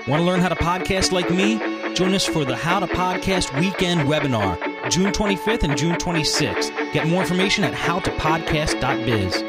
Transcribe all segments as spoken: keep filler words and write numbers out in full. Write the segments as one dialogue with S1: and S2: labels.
S1: Want to learn how to podcast like me? Join us for the How to Podcast Weekend webinar, June twenty-fifth and June twenty-sixth. Get more information at how to podcast dot biz.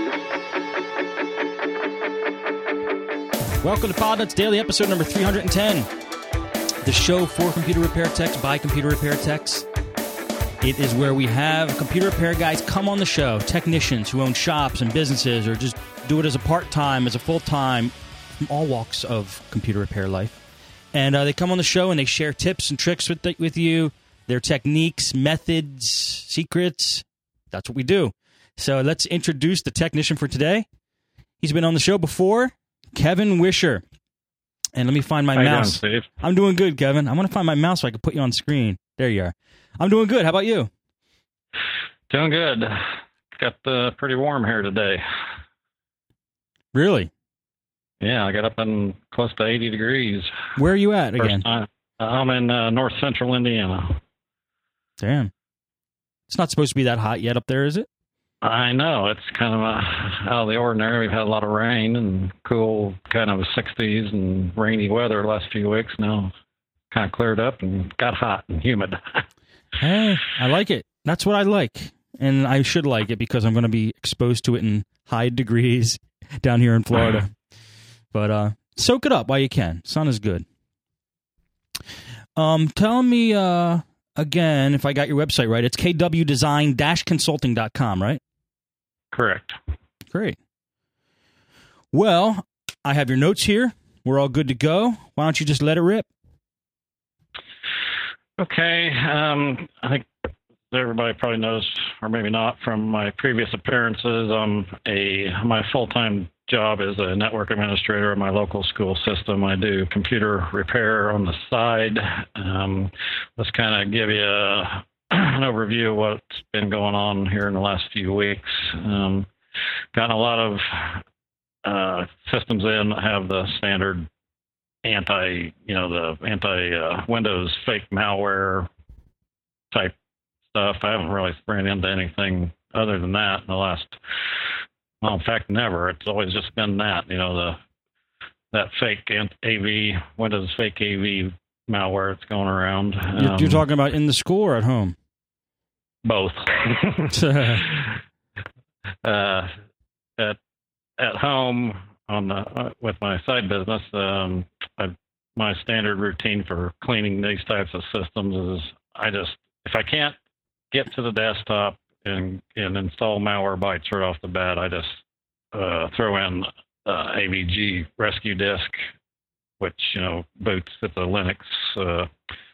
S1: Welcome to PodNuts Daily, episode number three hundred ten. The show for computer repair techs by computer repair techs. It is where we have computer repair guys come on the show, technicians who own shops and businesses or just do it as a part-time, as a full-time, from all walks of computer repair life. And uh, they come on the show and they share tips and tricks with the, with you, their techniques, methods, secrets. That's what we do. So let's introduce the technician for today. He's been on the show before, Kevin Wisher. And let me find my
S2: How
S1: mouse.
S2: You doing, Steve?
S1: I'm doing good, Kevin. I want to find my mouse so I can put you on screen. There you are. I'm doing good. How about you?
S2: Doing good. Got uh, pretty warm here today.
S1: Really?
S2: Yeah, I got up in close to eighty degrees.
S1: Where are you at
S2: First
S1: again?
S2: time. I'm in uh, north central Indiana.
S1: Damn. It's not supposed to be that hot yet up there, is it?
S2: I know. It's kind of uh, out of the ordinary. We've had a lot of rain and cool kind of sixties and rainy weather the last few weeks. Now it's kind of cleared up and got hot and humid.
S1: Hey, I like it. That's what I like. And I should like it because I'm going to be exposed to it in high degrees down here in Florida. But uh, soak it up while you can. Sun is good. Um, tell me uh, again, if I got your website right, it's k w design dash consulting dot com, right?
S2: Correct.
S1: Great. Well, I have your notes here. We're all good to go. Why don't you just let it rip?
S2: Okay. Um, I think everybody probably knows, or maybe not, from my previous appearances. Um, a my full-time job is a network administrator at my local school system. I do computer repair on the side. Um, let's kind of give you a, an overview of what's been going on here in the last few weeks. Um, gotten a lot of uh, systems in that have the standard anti, you know, the anti uh, Windows fake malware type stuff. I haven't really ran into anything other than that in the last, well, in fact, never. It's always just been that, you know, the that fake A V, Windows fake A V malware that's going around.
S1: You're,
S2: Um,
S1: you're talking about in the school or at home?
S2: both. uh, at at home on the uh, with my side business, um, I, my standard routine for cleaning these types of systems is I just if I can't get to the desktop and and install Malwarebytes right off the bat, I just uh, throw in uh, A V G Rescue Disk, which you know boots with the Linux uh,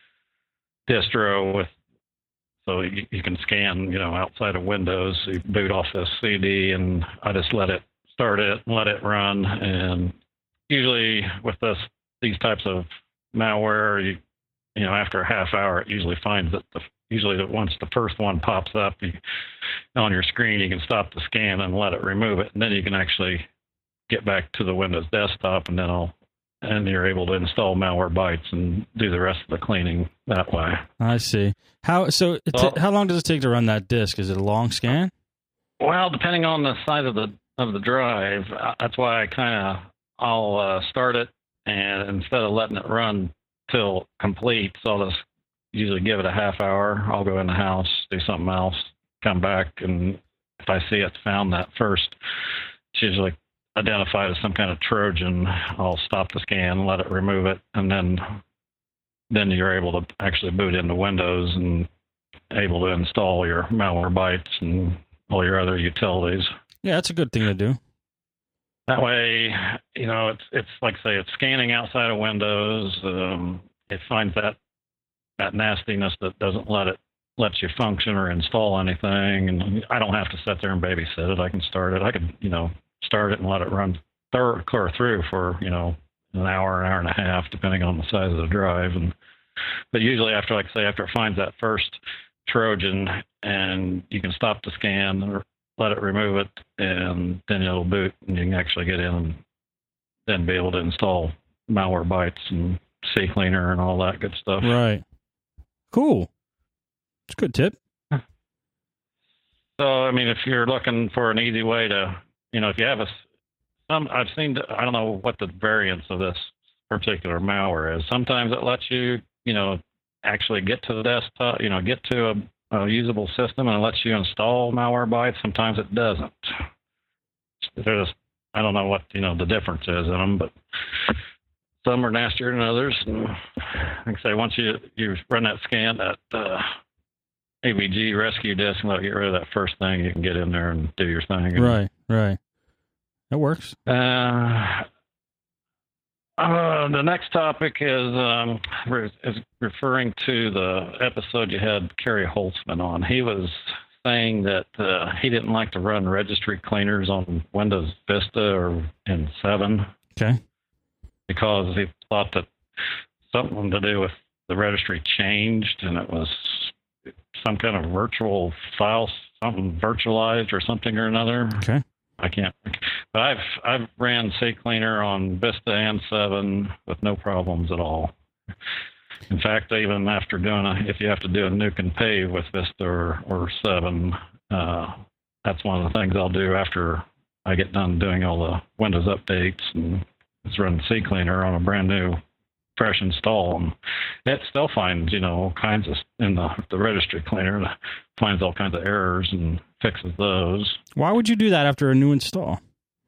S2: distro with. So you, you can scan, you know, outside of Windows. So you boot off this C D, and I just let it start it and let it run. And usually with this, these types of malware, you, you know, after a half hour, it usually finds that the usually that once the first one pops up you, on your screen, you can stop the scan and let it remove it, and then you can actually get back to the Windows desktop, and then I'll and you're able to install Malwarebytes and do the rest of the cleaning that way.
S1: I see. How so? It
S2: Well,
S1: t- how long does it take to run that disk? Is it a long scan?
S2: Well, depending on the size of the of the drive, uh, that's why I kind of I'll uh, start it, and instead of letting it run till complete, so I'll just usually give it a half hour. I'll go in the house, do something else, come back, and if I see it's found that first, it's usually identified as some kind of Trojan, I'll stop the scan, let it remove it, and then then you're able to actually boot into Windows and able to install your Malwarebytes and all your other utilities.
S1: Yeah, that's a good thing to do.
S2: That way, you know, it's it's like say it's scanning outside of Windows. Um, it finds that that nastiness that doesn't let it let you function or install anything, and I don't have to sit there and babysit it. I can start it. I could, you know, start it and let it run thorough, clear through for, you know, an hour, an hour and a half, depending on the size of the drive. And but usually after, like I say, after it finds that first Trojan, and you can stop the scan or let it remove it, and then it'll boot, and you can actually get in and then be able to install Malwarebytes and CCleaner and all that good stuff.
S1: Right. Cool. It's a good tip.
S2: So, I mean, if you're looking for an easy way to, you know, if you have a, some, I've seen, I don't know what the variants of this particular malware is. Sometimes it lets you, you know, actually get to the desktop, you know, get to a, a usable system, and it lets you install Malwarebytes. Sometimes it doesn't. There's, I don't know what, you know, the difference is in them, but some are nastier than others. And like I say, once you, you run that scan, that uh, A V G rescue disk, and let get rid of that first thing, you can get in there and do your thing. And,
S1: right, right. That works.
S2: Uh, uh, the next topic is, um, re- is referring to the episode you had Kerry Holtzman on. He was saying that uh, he didn't like to run registry cleaners on Windows Vista or in seven.
S1: Okay.
S2: Because he thought that something to do with the registry changed, and it was some kind of virtual file, something virtualized or something or another.
S1: Okay.
S2: I can't, but I've I've ran CCleaner on Vista and seven with no problems at all. In fact, even after doing a, if you have to do a nuke and pave with Vista or, or seven, uh, that's one of the things I'll do after I get done doing all the Windows updates, and it's run CCleaner on a brand new, fresh install, and it still finds, you know, all kinds of, in the, the registry cleaner, it finds all kinds of errors and fixes those.
S1: Why would you do that after a new install?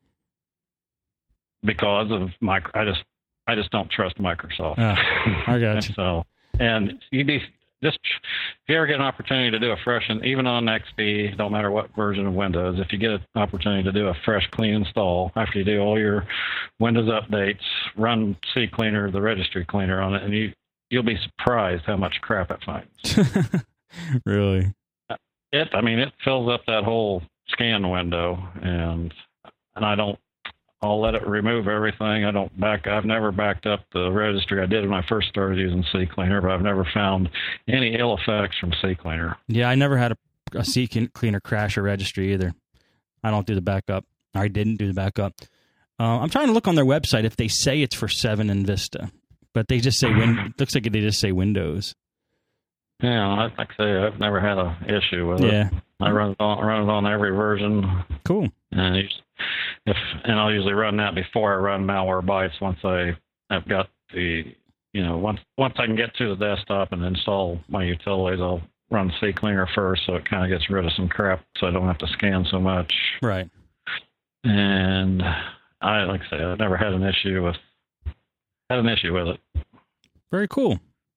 S2: Because of micro, I just, I just don't trust Microsoft.
S1: Oh, I got you.
S2: So, and you'd be just, if you ever get an opportunity to do a fresh, and even on X P, don't matter what version of Windows, if you get an opportunity to do a fresh, clean install after you do all your Windows updates, run CCleaner, the registry cleaner on it, and you, you'll be surprised how much crap it finds.
S1: Really?
S2: It, I mean, it fills up that whole scan window, and and I don't, I'll let it remove everything. I don't back, I've never backed up the registry. I did when I first started using CCleaner, but I've never found any ill effects from CCleaner.
S1: Yeah, I never had a, a CCleaner crash a registry either. I don't do the backup. I didn't do the backup. Uh, I'm trying to look on their website if they say it's for seven and Vista, but they just say, win- it looks like they just say Windows.
S2: Yeah, like I say, I've never had an issue with
S1: yeah.
S2: it. I run it on, run it on every version.
S1: Cool.
S2: And if and I'll usually run that before I run Malwarebytes. Once I I've got the, you know, once once I can get to the desktop and install my utilities, I'll run CCleaner first, so it kind of gets rid of some crap, so I don't have to scan so much.
S1: Right.
S2: And I like I say, I've never had an issue with had an issue with it.
S1: Very cool.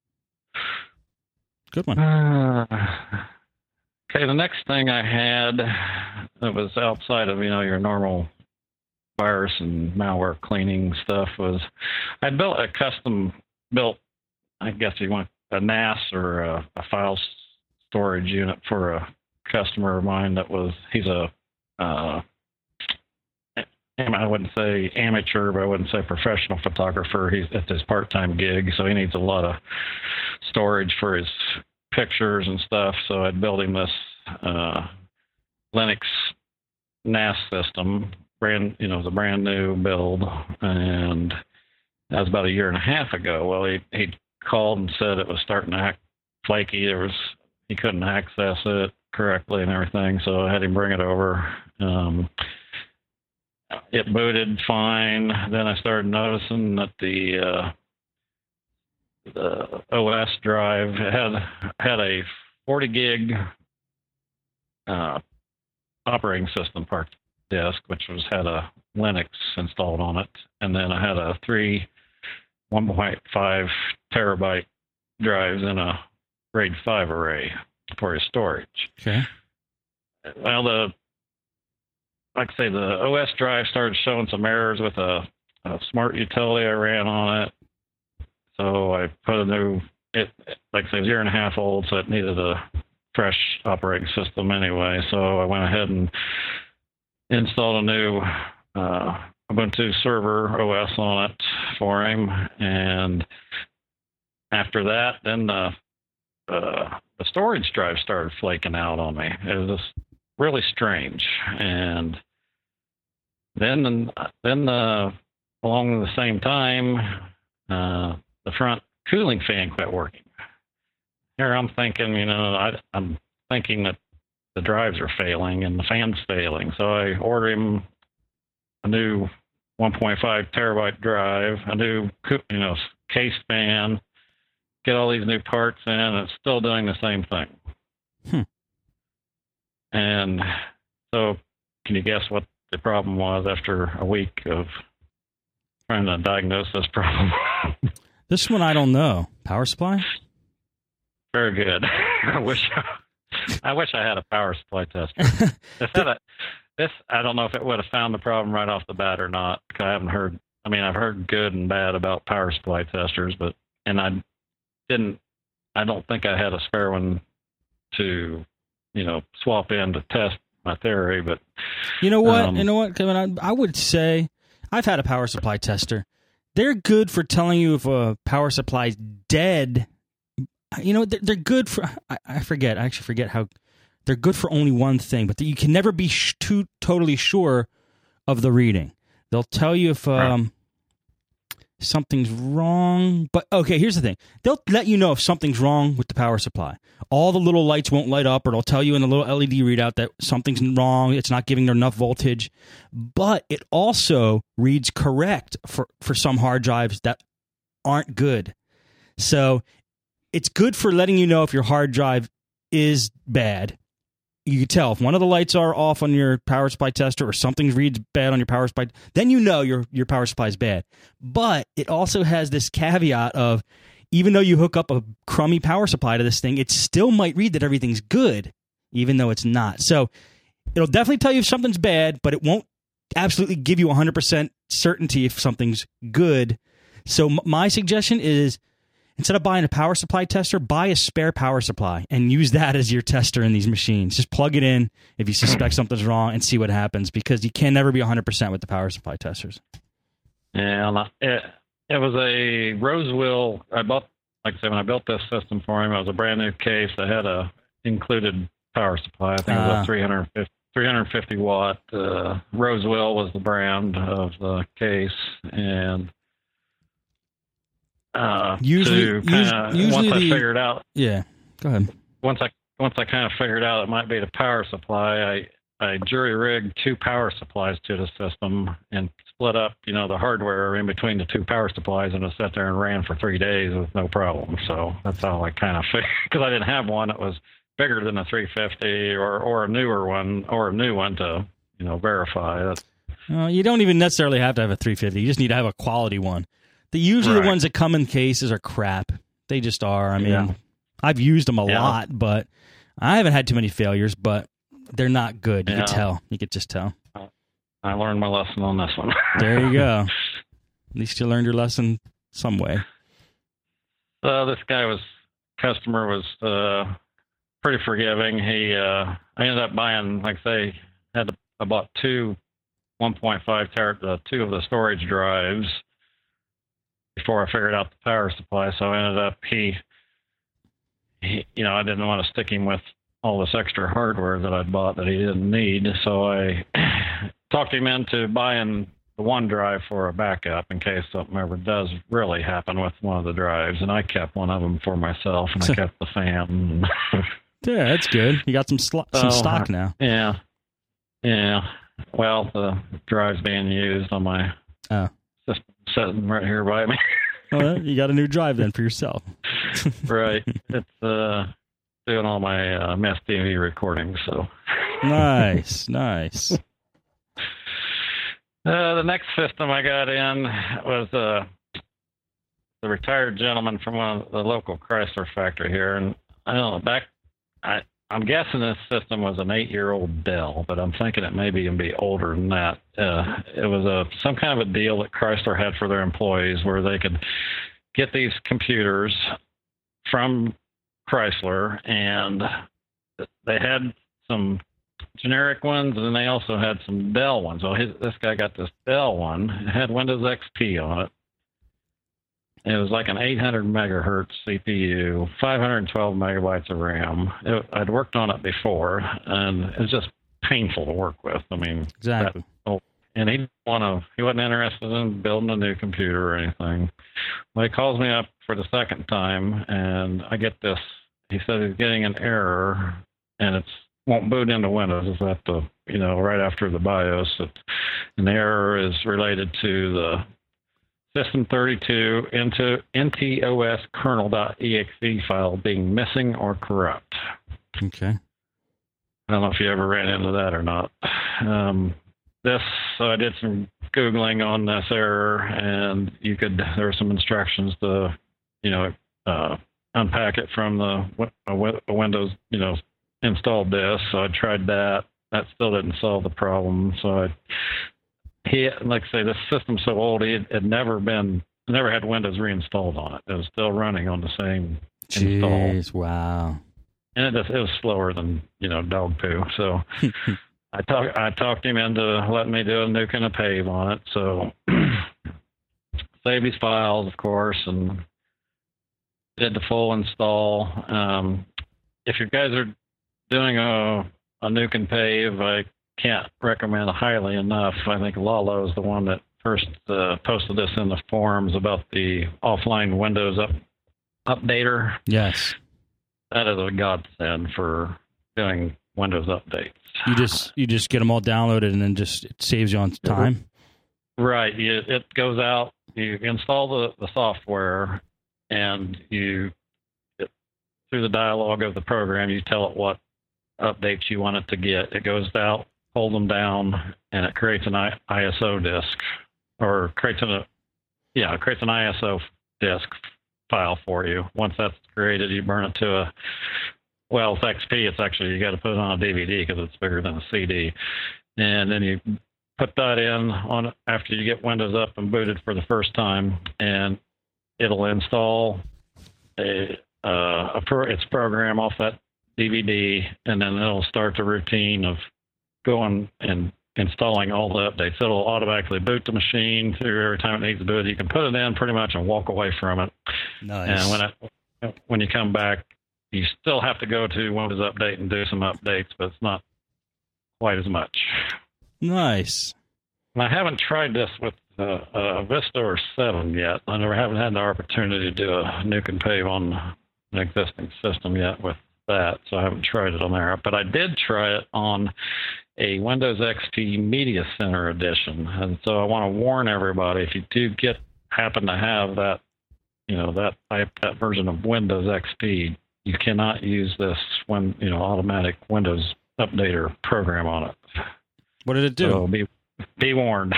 S1: Good one.
S2: Uh, okay, the next thing I had that was outside of, you know, your normal virus and malware cleaning stuff was I built a custom built, I guess you want a N A S or a, a file storage unit for a customer of mine that was, he's a, uh, I wouldn't say amateur, but I wouldn't say professional photographer. He's at his part-time gig, so he needs a lot of storage for his pictures and stuff. So I'd built him this uh, Linux N A S system, brand, you know, the brand new build, and that was about a year and a half ago. Well, he he called and said it was starting to act flaky. There was he couldn't access it correctly and everything, so I had him bring it over. Um, It booted fine. Then I started noticing that the uh, the O S drive had had a forty gig uh, operating system part disk, which was had a Linux installed on it, and then I had a three one point five terabyte drives in a RAID five array for his storage.
S1: Okay.
S2: Well, the like I say, the O S drive started showing some errors with a, a smart utility I ran on it. So I put a new, it like I say, it was a year and a half old, so it needed a fresh operating system anyway. So I went ahead and installed a new uh, Ubuntu server O S on it for him. And after that, then the, uh, the storage drive started flaking out on me. It was just really strange. And then, then uh, along the same time, uh, the front cooling fan quit working. Here I'm thinking, you know, I, I'm thinking that the drives are failing and the fan's failing. So I ordered him a new one point five terabyte drive, a new, you know, case span, get all these new parts in, and it's still doing the same thing.
S1: Hmm.
S2: And so, can you guess what the problem was after a week of trying to diagnose this problem?
S1: This one I don't know. Power supply?
S2: Very good. I wish I wish I had a power supply tester. This, had a, this I don't know if it would have found the problem right off the bat or not, because I haven't heard. I mean, I've heard good and bad about power supply testers, but and I didn't. I don't think I had a spare one to, you know, swap in to test my theory. But
S1: you know what?
S2: Um,
S1: you know what, Kevin? I, I would say I've had a power supply tester. They're good for telling you if a power supply is dead. You know, they're, they're good for, I, I forget, I actually forget how, they're good for only one thing, but you can never be sh- too totally sure of the reading. They'll tell you if um, something's wrong, but okay, here's the thing. They'll let you know if something's wrong with the power supply. All the little lights won't light up, or they'll tell you in a little L E D readout that something's wrong, it's not giving enough voltage, but it also reads correct for, for some hard drives that aren't good. So it's good for letting you know if your hard drive is bad. You can tell if one of the lights are off on your power supply tester or something reads bad on your power supply, then you know your, your power supply is bad. But it also has this caveat of, even though you hook up a crummy power supply to this thing, it still might read that everything's good, even though it's not. So it'll definitely tell you if something's bad, but it won't absolutely give you one hundred percent certainty if something's good. So m- my suggestion is, instead of buying a power supply tester, buy a spare power supply and use that as your tester in these machines. Just plug it in if you suspect something's wrong and see what happens, because you can never be one hundred percent with the power supply testers.
S2: Yeah, it, it was a Rosewell. I bought, like I said, when I built this system for him, it was a brand new case that had a included power supply. I think it was
S1: uh,
S2: a three hundred fifty watt. Uh, Rosewell was the brand of the case, and Uh,
S1: usually,
S2: kinda,
S1: usually,
S2: once I
S1: the,
S2: figured out,
S1: yeah, go ahead.
S2: Once I once I kind of figured out it might be the power supply, I I jury rigged two power supplies to the system and split up, you know, the hardware in between the two power supplies, and it sat there and ran for three days with no problem. So that's how I kind of figured, because I didn't have one that was bigger than a three fifty or or a newer one or a new one to, you know, verify. That's,
S1: uh, you don't even necessarily have to have a three fifty. You just need to have a quality one. The usually
S2: right.
S1: the ones that come in cases are crap. They just are. I mean,
S2: yeah.
S1: I've used them a
S2: yeah.
S1: lot, but I haven't had too many failures, but they're not good. You
S2: yeah.
S1: can tell. You could just tell.
S2: I learned my lesson on this one.
S1: There you go. At least you learned your lesson some way.
S2: So this guy was, customer was uh, pretty forgiving. He, uh, I ended up buying, like I say, had I bought two one point five ter- uh, two of the storage drives before I figured out the power supply. So I ended up, he, he, you know, I didn't want to stick him with all this extra hardware that I'd bought that he didn't need. So I talked him into buying the one drive for a backup in case something ever does really happen with one of the drives. And I kept one of them for myself, and I kept the fan.
S1: Yeah, that's good. You got some sl- some
S2: so,
S1: stock now.
S2: Yeah. Yeah. Well, the drive's being used on my
S1: oh.
S2: system sitting right here by me.
S1: Well, you got a new drive then for yourself.
S2: Right. It's uh, doing all my uh, M S T V recordings. So
S1: nice, nice.
S2: Uh, the next system I got in was uh, the retired gentleman from one of the local Chrysler factory here, and I don't know, back. I I'm guessing this system was an eight-year-old Dell, but I'm thinking it maybe even be older than that. Uh, it was a some kind of a deal that Chrysler had for their employees where they could get these computers from Chrysler, and they had some generic ones, and they also had some Dell ones. Well, his, this guy got this Dell one. It had Windows X P on it. It was like an eight hundred megahertz C P U, five hundred twelve megabytes of RAM. It, I'd worked on it before, and it was just painful to work with. I mean,
S1: exactly.
S2: That, oh, and he want to. He wasn't interested in building a new computer or anything. Well, he calls me up for the second time, and I get this. He said he's getting an error, and it's won't boot into Windows. It's at the, you know, right after the BIOS. It, and the error is related to the System thirty-two into N T O S kernel.exe file being missing or corrupt.
S1: Okay.
S2: I don't know if you ever ran into that or not. Um, this, so I did some Googling on this error, and you could, there were some instructions to, you know, uh, unpack it from the a Windows, you know, installed disk. So I tried that. That still didn't solve the problem. So I, he, like I say, this system's so old, it had never been, never had Windows reinstalled on it. It was still running on the same
S1: Jeez,
S2: install.
S1: Wow.
S2: And it, it was slower than, you know, dog poo. So I talked I talked him into letting me do a nuke and a pave on it. So save these files, of course, and did the full install. Um, if you guys are doing a, a nuke and pave, I can't recommend highly enough. I think Lalo is the one that first uh, posted this in the forums about the offline Windows up, updater.
S1: Yes.
S2: That is a godsend for doing Windows updates.
S1: You just you just get them all downloaded, and then just it saves you on time.
S2: Right. You, it goes out. You install the, the software, and you it, through the dialog of the program, you tell it what updates you want it to get. It goes out, hold them down, and it creates an I, ISO disk, or creates an yeah, it creates an I S O disk file for you. Once that's created, you burn it to a, well, it's X P. It's actually, you got to put it on a D V D because it's bigger than a C D. And then you put that in on after you get Windows up and booted for the first time, and it'll install a, uh, a pro, its program off that D V D, and then it'll start the routine of going and installing all the updates. It'll automatically boot the machine through every time it needs to boot. You can put it in pretty much and walk away from it.
S1: Nice.
S2: And when it, when you come back, you still have to go to Windows Update and do some updates, but it's not quite as much.
S1: Nice.
S2: And I haven't tried this with uh, uh, Vista or seven yet. I never haven't had the opportunity to do a nuke and pave on an existing system yet with that, so I haven't tried it on there. But I did try it on a Windows X P Media Center edition, and so I want to warn everybody: if you do get happen to have that, you know, that type, that version of Windows X P, you cannot use this when you know automatic Windows updater program on it.
S1: What did it do?
S2: So be be warned.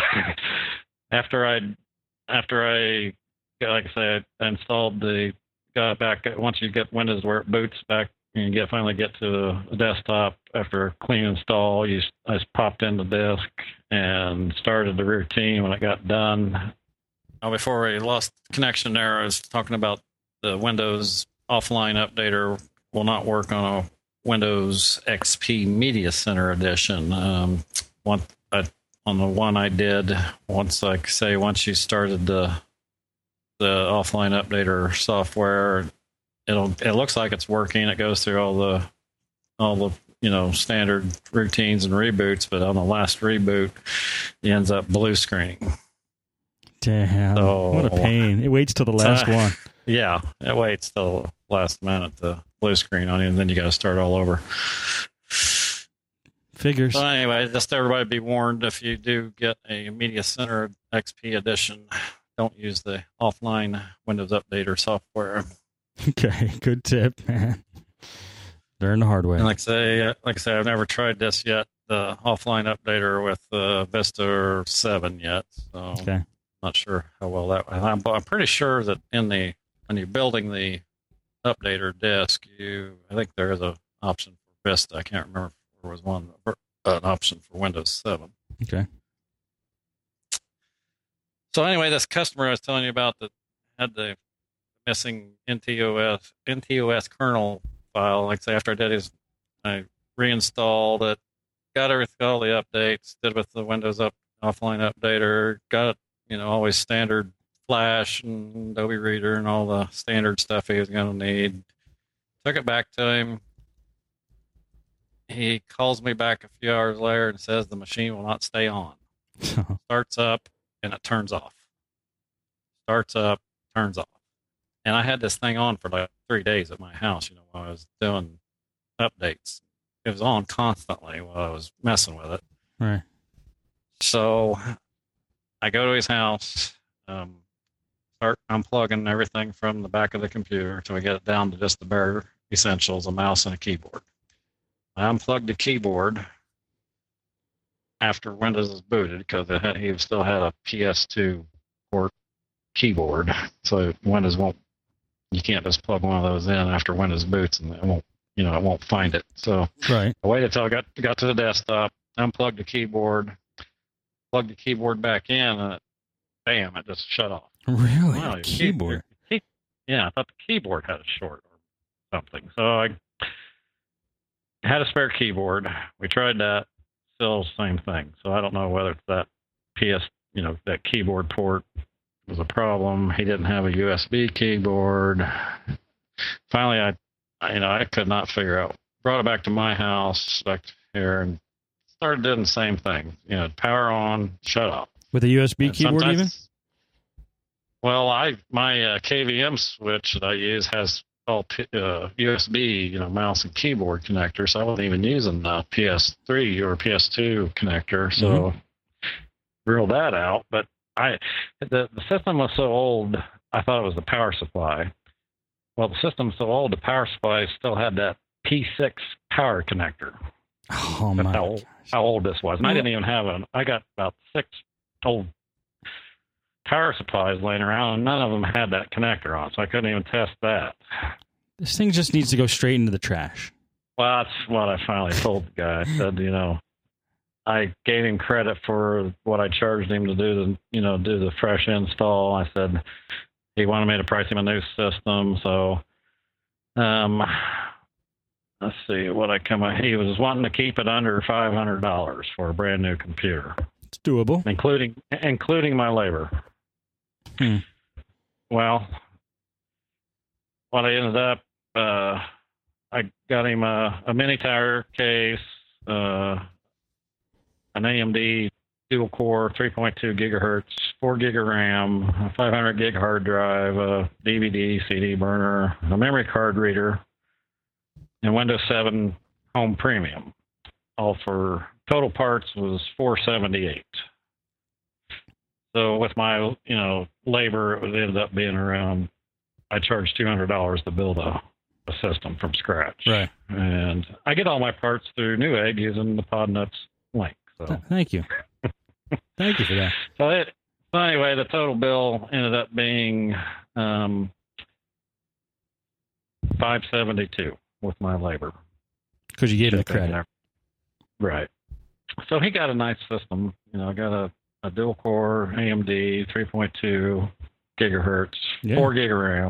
S2: after I after I like I said, I installed the got back once you get Windows where it boots back. And you get finally get to the desktop after a clean install. You, I just popped in the disk and started the routine. When it got done, now before we lost connection there, I was talking about the Windows offline updater will not work on a Windows X P Media Center edition. Um, one I, on the one I did, once like say once you started the the offline updater software. It'll. It looks like it's working. It goes through all the, all the you know standard routines and reboots. But on the last reboot, it ends up blue screening.
S1: Damn!
S2: So,
S1: what a pain! It waits till the last
S2: uh,
S1: one.
S2: Yeah, it waits till the last minute to blue screen on you, and then you got to start all over.
S1: Figures.
S2: So anyway, just everybody be warned: if you do get a Media Center X P edition, don't use the offline Windows Updater software.
S1: Okay, good tip, man. Learn the hard way.
S2: And like I say, like I say, I've never tried this yet, the offline updater with uh, Vista or seven yet. So
S1: okay.
S2: I'm not sure how well that. I'm, I'm pretty sure that in the when you're building the updater disk, you I think there is an option for Vista. I can't remember if there was one uh, an option for Windows seven.
S1: Okay.
S2: So anyway, this customer I was telling you about that had the missing N T O S N T O S kernel file. Like I say, after I did his, I reinstalled it, got everything, all the updates, did with the Windows up offline updater, got you know always standard Flash and Adobe Reader and all the standard stuff he was going to need. Took it back to him. He calls me back a few hours later and says the machine will not stay on. Starts up and it turns off. Starts up, turns off. And I had this thing on for like three days at my house, you know, while I was doing updates, it was on constantly while I was messing with it.
S1: Right.
S2: So I go to his house, um, start unplugging everything from the back of the computer until we get it down to just the bare essentials, a mouse and a keyboard. I unplugged the keyboard after Windows is booted because it had, he still had a P S two port keyboard, so Windows won't. You can't just plug one of those in after Windows boots, and it won't. You know, it won't find it. So
S1: right.
S2: I waited till I got got to the desktop, unplugged the keyboard, plugged the keyboard back in, and it, bam, it just shut off.
S1: Really?
S2: Wow,
S1: keyboard?
S2: Key, yeah, I thought the keyboard had a short or something. So I had a spare keyboard. We tried that. Still same thing. So I don't know whether it's that P S, you know, that keyboard port was a problem. He didn't have a U S B keyboard. Finally, I, I, you know, I could not figure out. Brought it back to my house, back here, and started doing the same thing. You know, power on, shut off.
S1: With a U S B
S2: And
S1: keyboard, even?
S2: Well, I my uh, K V M switch that I use has all uh, U S B, you know, mouse and keyboard connector, so I wasn't even using the P S three or P S two connector, so mm-hmm. ruled that out. But I, the the system was so old, I thought it was the power supply. Well, the system's so old, the power supply still had that P six power connector.
S1: Oh my!
S2: That's how old, how old this was, and I didn't even have an. I got about six old power supplies laying around, and none of them had that connector on, so I couldn't even test that.
S1: This thing just needs to go straight into the trash.
S2: Well, that's what I finally told the guy. I said, you know, I gave him credit for what I charged him to do, the, you know, do the fresh install. I said he wanted me to price him a new system, so um, let's see what I come up. He was wanting to keep it under five hundred dollars for a brand new computer.
S1: It's doable,
S2: including including my labor.
S1: Hmm.
S2: Well, what I ended up, uh, I got him a, a mini tower case, uh, an A M D dual core, three point two gigahertz, four gig of RAM, a five hundred gig hard drive, a D V D, C D burner, a memory card reader, and Windows seven Home Premium. All for total parts was four seventy-eight. So with my, you know, labor, it ended up being around, I charged two hundred dollars to build a, a system from scratch.
S1: Right.
S2: And I get all my parts through Newegg using the Podnuts link. So
S1: Th- thank you. Thank you for that.
S2: So, it, so anyway, the total bill ended up being um, five seventy-two with my labor.
S1: Because you gave him the credit.
S2: Right. So he got a nice system. You know, got a, a dual core A M D, three point two gigahertz, yeah. four gig of RAM.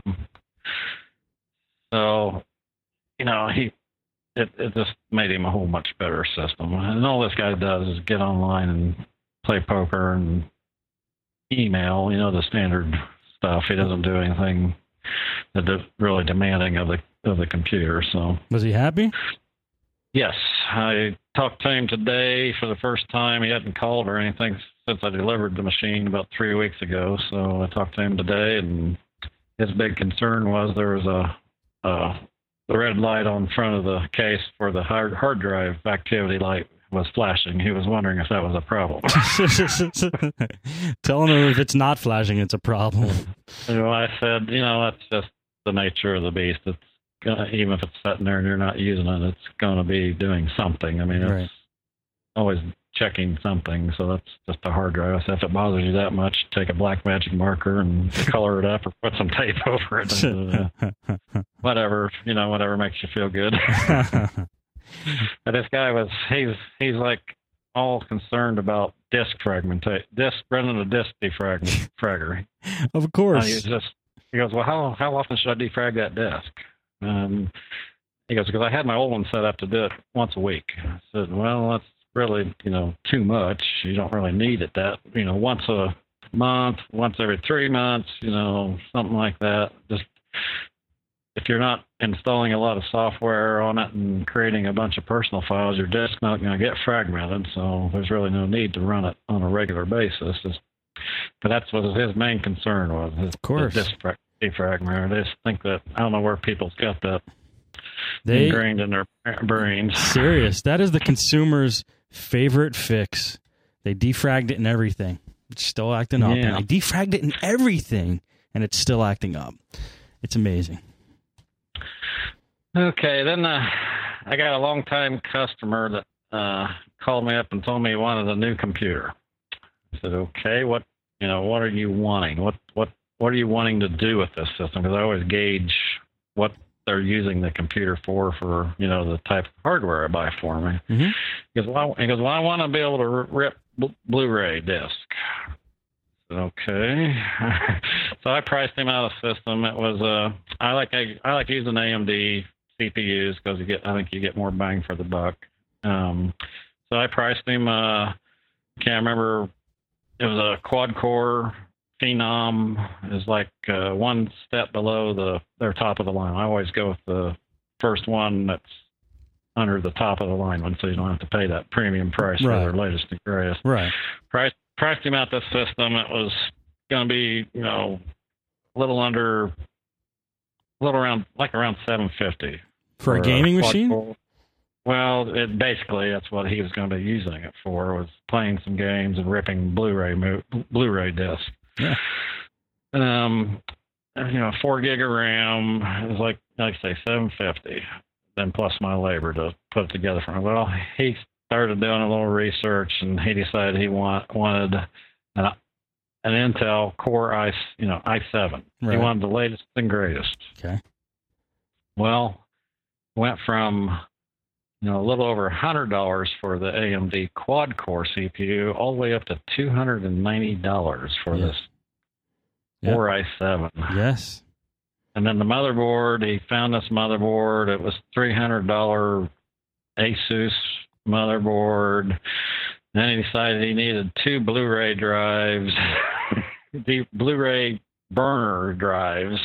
S2: So, you know, he it, it just made him a whole much better system. And all this guy does is get online and play poker and email, you know, the standard stuff. He doesn't do anything that is really demanding of the of the computer. So
S1: was he happy?
S2: Yes, I talked to him today for the first time. He hadn't called or anything since I delivered the machine about three weeks ago. So I talked to him today, and his big concern was there was a, a the red light on front of the case for the hard, hard drive activity light was flashing. He was wondering if that was a problem.
S1: Tell him if it's not flashing, it's a problem.
S2: You know, I said, you know, that's just the nature of the beast. It's gonna, even if it's sitting there and you're not using it, it's going to be doing something. I mean, it's right. always checking something. So that's just a hard drive. I said, if it bothers you that much, take a black magic marker and color it up or put some tape over it. And, uh, whatever, you know, whatever makes you feel good. But this guy was, he's, he's like all concerned about disk fragmentation, disk, running a disk defrag, fragger.
S1: Of course.
S2: Uh, he, just, he goes, well, how, how often should I defrag that disk? Um, he goes, because I had my old one set up to do it once a week. I said, well, that's really, you know, too much. You don't really need it that, you know, once a month, once every three months, you know, something like that. Just if you're not installing a lot of software on it and creating a bunch of personal files, your disk's not going to get fragmented. So there's really no need to run it on a regular basis. Just, but that's what his main concern was. His,
S1: of course.
S2: Disk defragment. I just think that, I don't know where people's got that
S1: they,
S2: ingrained in their brains.
S1: Serious. That is the consumer's favorite fix. They defragged it and everything. It's still acting up.
S2: Yeah.
S1: And they defragged it and everything, and it's still acting up. It's amazing.
S2: Okay, then uh, I got a long-time customer that uh, called me up and told me he wanted a new computer. I said, okay, what you know, what are you wanting? What what what are you wanting to do with this system? Because I always gauge what they're using the computer for, for, you know, the type of hardware I buy for me.
S1: Mm-hmm.
S2: He goes, well, he goes, well, I want to be able to rip bl- Blu-ray disc. I said, okay. So I priced him out a system. It was, uh, I like, I, I like using A M D C P Us because you get, I think you get more bang for the buck. Um, so I priced him, uh, can't remember, it was a quad core Phenom. Is like uh, one step below the their top of the line. I always go with the first one that's under the top of the line one, so you don't have to pay that premium price
S1: right.
S2: for their latest and greatest.
S1: Right.
S2: Price, priced him out this system. It was going to be, you know, a little under, a little around, like around seven fifty
S1: for, for a gaming a machine.
S2: Core. Well, it basically that's what he was going to be using it for, was playing some games and ripping Blu-ray mo- Blu-ray discs.
S1: Yeah.
S2: Um, you know, four gig of RAM. It was like, like I say, seven fifty. Then plus my labor to put it together for him. Well, he started doing a little research, and he decided he want, wanted an, an Intel Core i, you know, i seven. Right. He wanted the latest and greatest.
S1: Okay.
S2: Well, went from, you know, a little over one hundred dollars for the A M D quad core C P U, all the way up to two hundred ninety dollars for yeah. this Core yep. i seven.
S1: Yes.
S2: And then the motherboard, he found this motherboard. It was three hundred dollars Asus motherboard. Then he decided he needed two Blu-ray drives, the Blu-ray burner drives.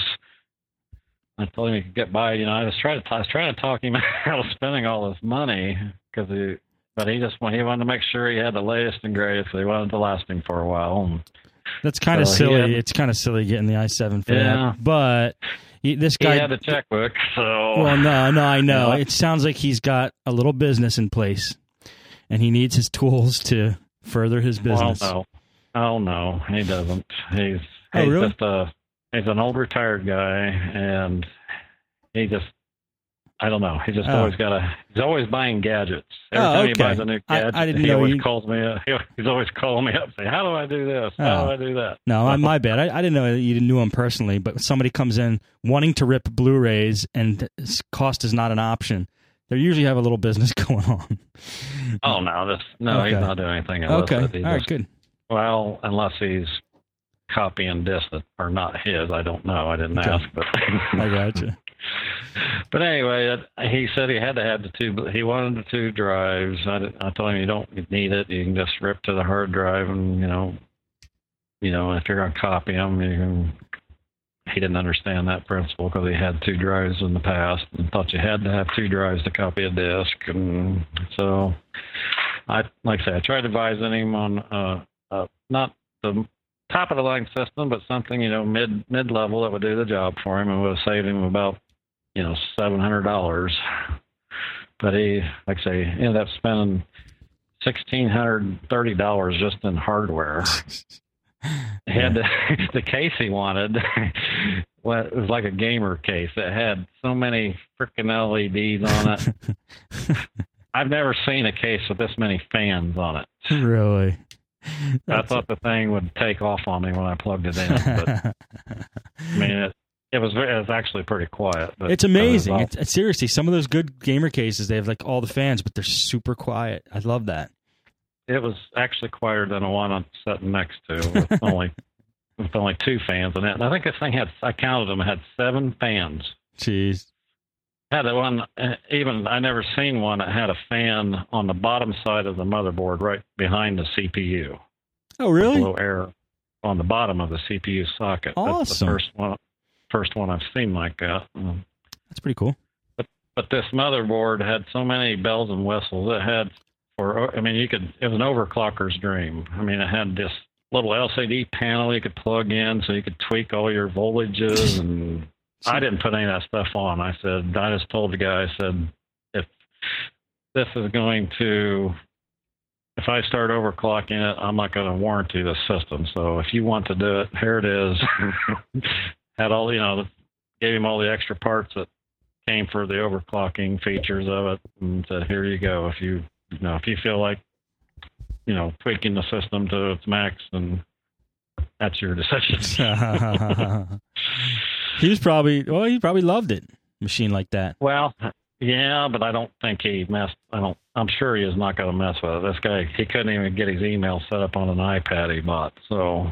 S2: I told him he could get by. You know, I was trying to, I was trying to talk him out of spending all this money, because he, but he just he wanted to make sure he had the latest and greatest. So he wanted to last him for a while. And
S1: that's kind of
S2: so
S1: silly.
S2: Had,
S1: it's kind of silly getting the i seven for
S2: yeah,
S1: that. But he, this guy
S2: he had a checkbook. So
S1: well, no, no, I know.
S2: You know.
S1: It sounds like he's got a little business in place, and he needs his tools to further his business.
S2: Well, no, oh no, he doesn't. He's
S1: oh,
S2: he's
S1: really?
S2: just a. He's an old retired guy, and he just, I don't know. He just
S1: oh.
S2: always got a, he's always buying gadgets. Every
S1: oh,
S2: time
S1: okay.
S2: he buys a new gadget,
S1: I, I didn't
S2: he
S1: know
S2: always
S1: you...
S2: calls me up. He's always calling me up and saying, how do I do this? How
S1: oh.
S2: do I do that?
S1: No, so, my bad. I, I didn't know that you knew him personally, but somebody comes in wanting to rip Blu-rays and cost is not an option. They usually have a little business going on.
S2: Oh, no. This, no,
S1: okay.
S2: he's not doing anything else.
S1: Okay. All
S2: just,
S1: right, good.
S2: Well, unless he's copying discs that are not his. I don't know. I didn't okay. ask, but
S1: I got you.
S2: But anyway, he said he had to have the two. He wanted the two drives. I, I told him you don't need it. You can just rip to the hard drive, and you know, you know, if you're going to copy them, you can. He didn't understand that principle because he had two drives in the past and thought you had to have two drives to copy a disc, and so I, like I say, I tried advising him on uh, uh, not the top of the line system, but something, you know, mid mid level that would do the job for him and would have saved him about, you know, seven hundred dollars. But he, like I say, ended up spending sixteen hundred thirty dollars just in hardware. He had the, the case he wanted. Well, it was like a gamer case. It had so many freaking L E Ds on it. I've never seen a case with this many fans on it.
S1: Really?
S2: That's I thought the thing would take off on me when I plugged it in, but I mean, it, it was it was actually pretty quiet. But
S1: it's amazing. It it's, seriously, some of those good gamer cases, they have like all the fans, but they're super quiet. I love that.
S2: It was actually quieter than the one I'm sitting next to, with only with only two fans in it. And I think this thing had, I counted them, it had seven fans.
S1: Jeez.
S2: Had a one, even I never seen one that had a fan on the bottom side of the motherboard, right behind the C P U.
S1: Oh, really?
S2: Low air on the bottom of the C P U socket.
S1: Awesome.
S2: That's the first one, first one I've seen like that.
S1: That's pretty cool.
S2: But but this motherboard had so many bells and whistles. It had, for I mean, you could. It was an overclocker's dream. I mean, it had this little L C D panel you could plug in, so you could tweak all your voltages and I didn't put any of that stuff on. I said, I just told the guy, I said, if this is going to, if I start overclocking it, I'm not going to warranty the system. So if you want to do it, here it is. Had all, you know, gave him all the extra parts that came for the overclocking features of it, and said, here you go. If you, you know, if you feel like, you know, tweaking the system to its max, then that's your decision.
S1: He was probably, well, he probably loved it, machine like that.
S2: Well, yeah, but I don't think he messed, I don't, I'm sure he is not going to mess with it. This guy, he couldn't even get his email set up on an iPad he bought, so.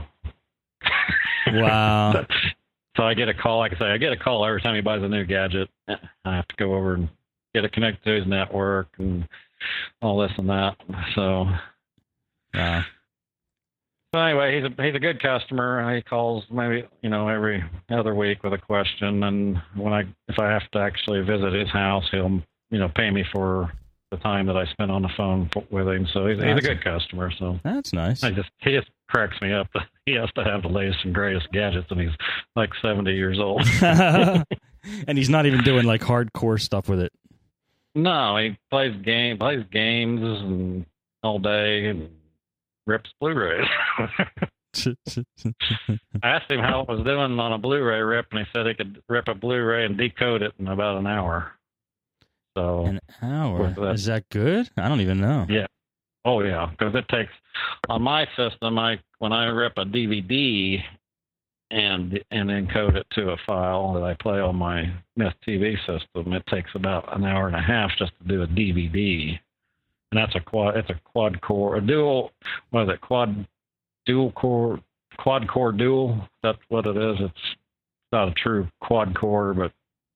S1: Wow.
S2: So I get a call, like I say, I get a call every time he buys a new gadget. I have to go over and get it connected to his network and all this and that. So,
S1: wow.
S2: So anyway, he's a he's a good customer. He calls maybe, you know, every other week with a question, and when I if I have to actually visit his house, he'll, you know, pay me for the time that I spend on the phone with him. So he's, he's a good customer. So
S1: that's nice.
S2: I just he just cracks me up that he has to have the latest and greatest gadgets, and he's like seventy years old.
S1: And he's not even doing like hardcore stuff with it.
S2: No, he plays game plays games and all day and rips Blu-rays. I asked him how it was doing on a Blu-ray rip, and he said he could rip a Blu-ray and decode it in about an hour. So
S1: an hour? Is that good? I don't even know.
S2: Yeah. Oh yeah, because it takes on my system. I when I rip a D V D and and encode it to a file that I play on my M I S T V system, it takes about an hour and a half just to do a D V D. And that's a quad. It's a quad core, a dual. What is it? Quad, dual core, quad core dual. That's what it is. It's not a true quad core, but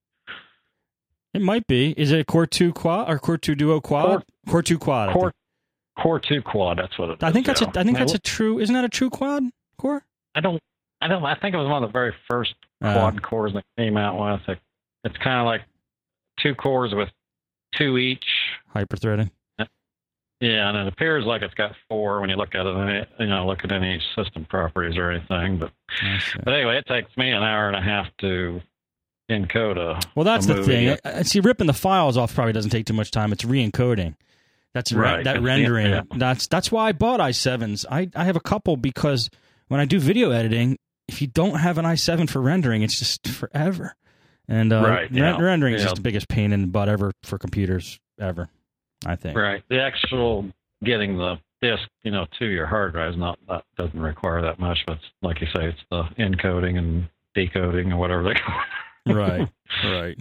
S1: it might be. Is it a Core two quad or Core two duo quad? Core, core two quad.
S2: Core, Core two quad. That's what it is.
S1: I think that's
S2: yeah.
S1: a. I think that's a true. Isn't that a true quad core?
S2: I don't. I don't. I think it was one of the very first uh, quad cores that came out with. It, it's kind of like two cores with two each.
S1: Hyperthreading.
S2: Yeah, and it appears like it's got four when you look at it, you know, look at any system properties or anything. But but anyway, it takes me an hour and a half to encode a
S1: Well, that's
S2: a
S1: the thing. I, see, ripping the files off probably doesn't take too much time. It's re-encoding. That's right. Re- that it's rendering. The, yeah. That's that's why I bought i sevens. I, I have a couple because when I do video editing, if you don't have an i seven for rendering, it's just forever. And uh,
S2: right, yeah.
S1: re- rendering is
S2: yeah.
S1: just the biggest pain in the butt ever for computers ever. I think.
S2: Right. The actual getting the disk, you know, to your hard drive is not that doesn't require that much, but it's, like you say, it's the encoding and decoding or whatever they call it.
S1: Right. Right.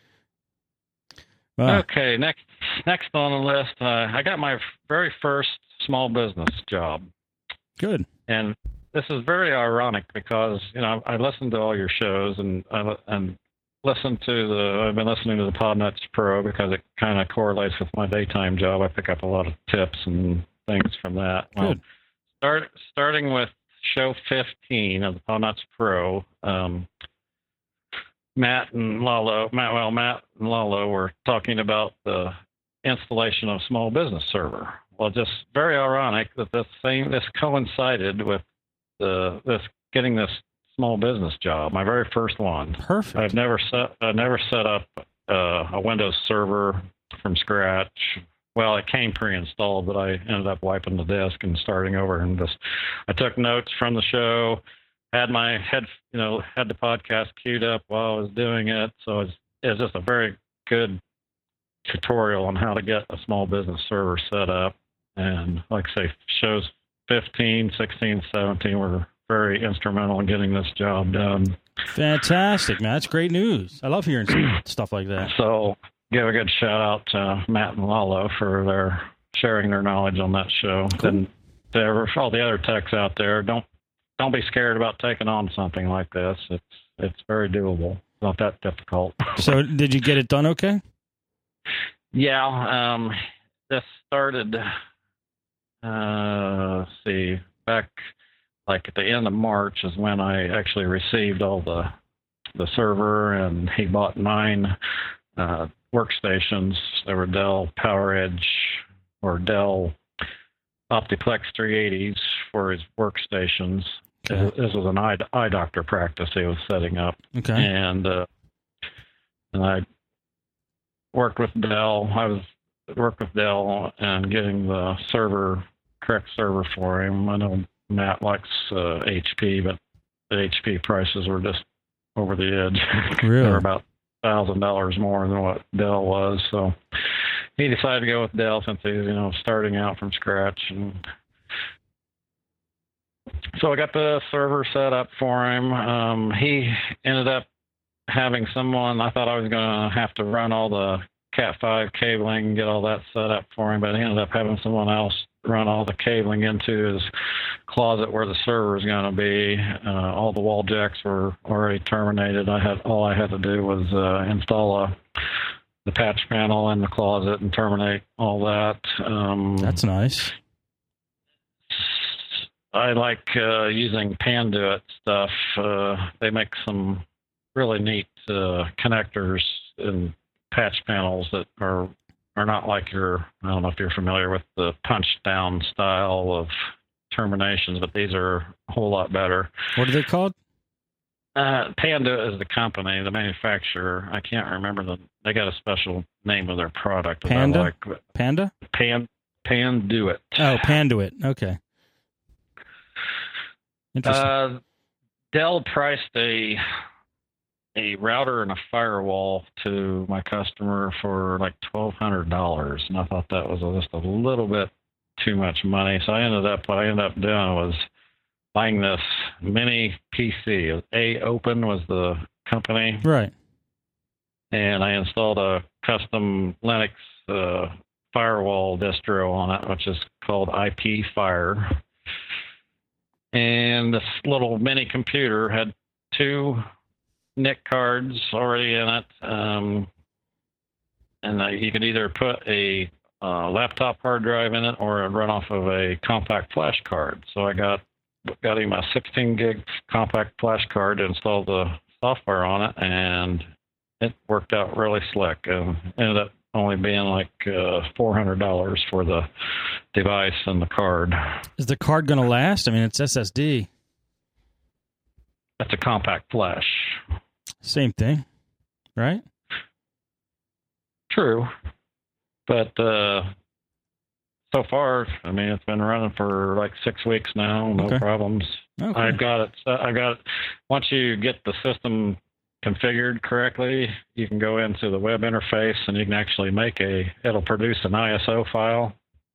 S2: Wow. Okay. Next, next on the list, uh, I got my very first small business job.
S1: Good.
S2: And this is very ironic because you know I listened to all your shows and I, and. Listen to the. I've been listening to the Podnuts Pro because it kind of correlates with my daytime job. I pick up a lot of tips and things from that.
S1: Good.
S2: Well, start starting with show fifteen of the Podnuts Pro. Um, Matt and Lalo, Matt, well, Matt and Lalo were talking about the installation of small business server. Well, just very ironic that this same this coincided with the this getting this. Small business job, my very first one.
S1: Perfect.
S2: I've never set, I never set up uh, a Windows server from scratch. Well, it came pre-installed, but I ended up wiping the disk and starting over. And just, I took notes from the show, had my head, you know, had the podcast queued up while I was doing it. So it's it's just a very good tutorial on how to get a small business server set up. And like I say, shows fifteen, sixteen, seventeen were very instrumental in getting this job done.
S1: Fantastic, man. That's great news. I love hearing stuff like that.
S2: So give a good shout out to Matt and Lalo for their sharing their knowledge on that show.
S1: Cool.
S2: And to all the other techs out there, don't don't be scared about taking on something like this. It's it's very doable. It's not that difficult.
S1: So did you get it done okay?
S2: Yeah. Um, this started, uh, let's see, back... like at the end of March is when I actually received all the the server, and he bought nine uh, workstations. They were Dell PowerEdge or Dell Optiplex three eighties for his workstations. Okay. This was an eye, eye doctor practice he was setting up.
S1: Okay.
S2: And uh, and I worked with Dell. I was worked with Dell and getting the server, correct server for him. I know Matt likes uh, H P, but the H P prices were just over the edge.
S1: Really?
S2: They were about a thousand dollars more than what Dell was. So he decided to go with Dell since he's, you know, starting out from scratch. And so I got the server set up for him. Um, he ended up having someone, I thought I was going to have to run all the Cat five cabling, get all that set up for him, but he ended up having someone else run all the cabling into his closet where the server is going to be. Uh, all the wall jacks were already terminated. I had all I had to do was uh, install a, the patch panel in the closet and terminate all that. Um,
S1: That's nice.
S2: I like uh, using Panduit stuff. Uh, they make some really neat uh, connectors and patch panels that are are not like your, I don't know if you're familiar with the punch down style of terminations, but these are a whole lot better.
S1: What are they called?
S2: Uh, Panduit is the company, the manufacturer. I can't remember the, they got a special name of their product.
S1: Panda?
S2: Like.
S1: Panda?
S2: Pan, Panduit.
S1: Oh, Panduit. Okay. Interesting.
S2: Uh, Dell priced a a router and a firewall to my customer for like twelve hundred dollars, and I thought that was just a little bit too much money. So I ended up what I ended up doing was buying this mini P C. A Open was the company,
S1: right?
S2: And I installed a custom Linux uh, firewall distro on it, which is called I P Fire. And this little mini computer had two N I C cards already in it. Um, and uh, you could either put a uh, laptop hard drive in it or run off of a compact flash card. So I got got him a sixteen gig compact flash card to install the software on it, and it worked out really slick. And ended up only being like uh, four hundred dollars for the device and the card.
S1: Is the card going to last? I mean, it's S S D.
S2: That's a compact flash.
S1: Same thing, right?
S2: True. But uh, so far, I mean, it's been running for like six weeks now, no
S1: okay.
S2: problems.
S1: Okay.
S2: I've got it. I've got it. Once you get the system configured correctly, you can go into the web interface and you can actually make a, it'll produce an I S O file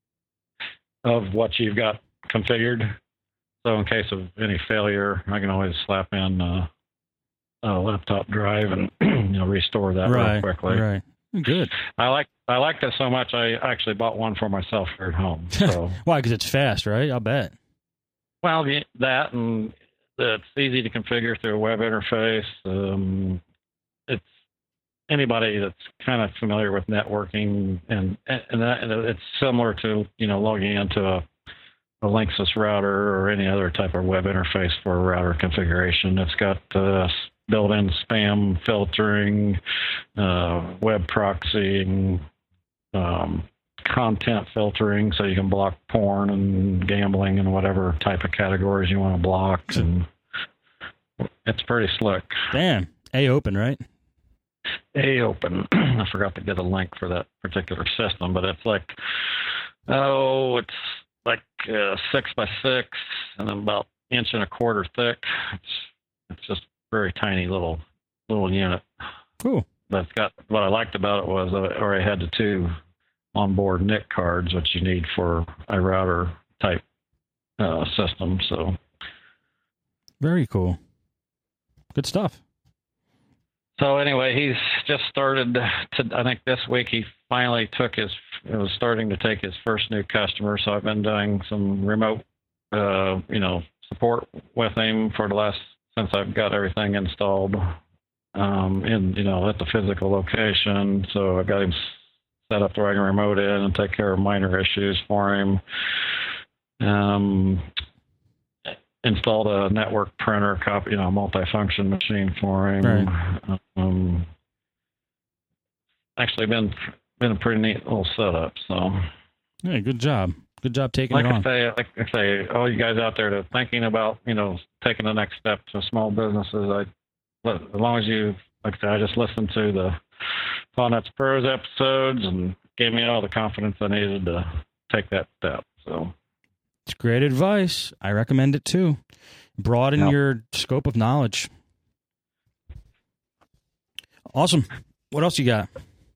S2: of what you've got configured. So in case of any failure, I can always slap in uh, a laptop drive and you know restore that
S1: right,
S2: real quickly.
S1: Right. Good.
S2: I like I liked it so much. I actually bought one for myself here at home. So
S1: why? Because it's fast, right? I'll bet.
S2: Well, that and it's easy to configure through a web interface. Um, it's anybody that's kind of familiar with networking, and and, that, and it's similar to you know logging into a, a Linksys router or any other type of web interface for a router configuration. It's got uh, built-in spam filtering, uh, web proxying, um, content filtering, so you can block porn and gambling and whatever type of categories you want to block. And it's pretty slick.
S1: Damn. A Open, right?
S2: A Open. I forgot to get a link for that particular system, but it's like, oh, it's like uh, six by six and about inch and a quarter thick. It's it's just very tiny little little unit.
S1: Cool.
S2: But it's got, what I liked about it was I already had the two onboard N I C cards, which you need for a router type uh, system. So
S1: very cool. Good stuff.
S2: So anyway, he's just started to, I think this week he finally took his, it was starting to take his first new customer. So I've been doing some remote, uh, you know, support with him for the last, since I've got everything installed um, in, you know, at the physical location. So I got him set up where I can remote in and take care of minor issues for him. Um, installed a network printer, copy, you know, multifunction machine for him.
S1: Right.
S2: Um, actually, been been a pretty neat little setup. So,
S1: hey, good job. Good job taking
S2: like
S1: it on.
S2: I say, like I say, all you guys out there that are thinking about, you know, taking the next step to small businesses, I, as long as you like I said, I just listened to the PodNuts Pros episodes and gave me all the confidence I needed to take that step. So
S1: it's great advice. I recommend it too. Broaden
S2: yep.
S1: your scope of knowledge. Awesome. What else you got?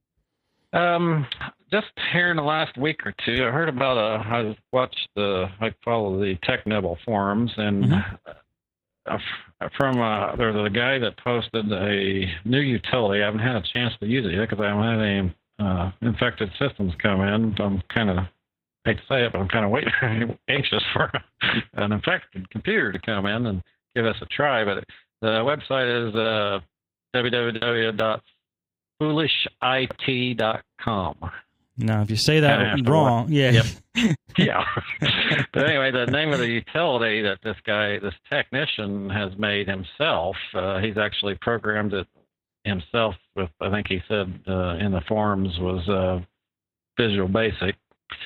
S2: Um, just here in the last week or two, I heard about a. I watched the. I follow the TechNibble forums, and mm-hmm. from uh, there's a guy that posted a new utility. I haven't had a chance to use it yet because I haven't had any uh, infected systems come in. I'm kind of hate to say it, but I'm kind of waiting, anxious for an infected computer to come in and give us a try. But the website is uh, w w w dot foolish I T dot com.
S1: Now, if you say that wrong, yeah.
S2: Yep. yeah. But anyway, the name of the utility that this guy, this technician has made himself, uh, he's actually programmed it himself with, I think he said uh, in the forums, was uh, Visual Basic.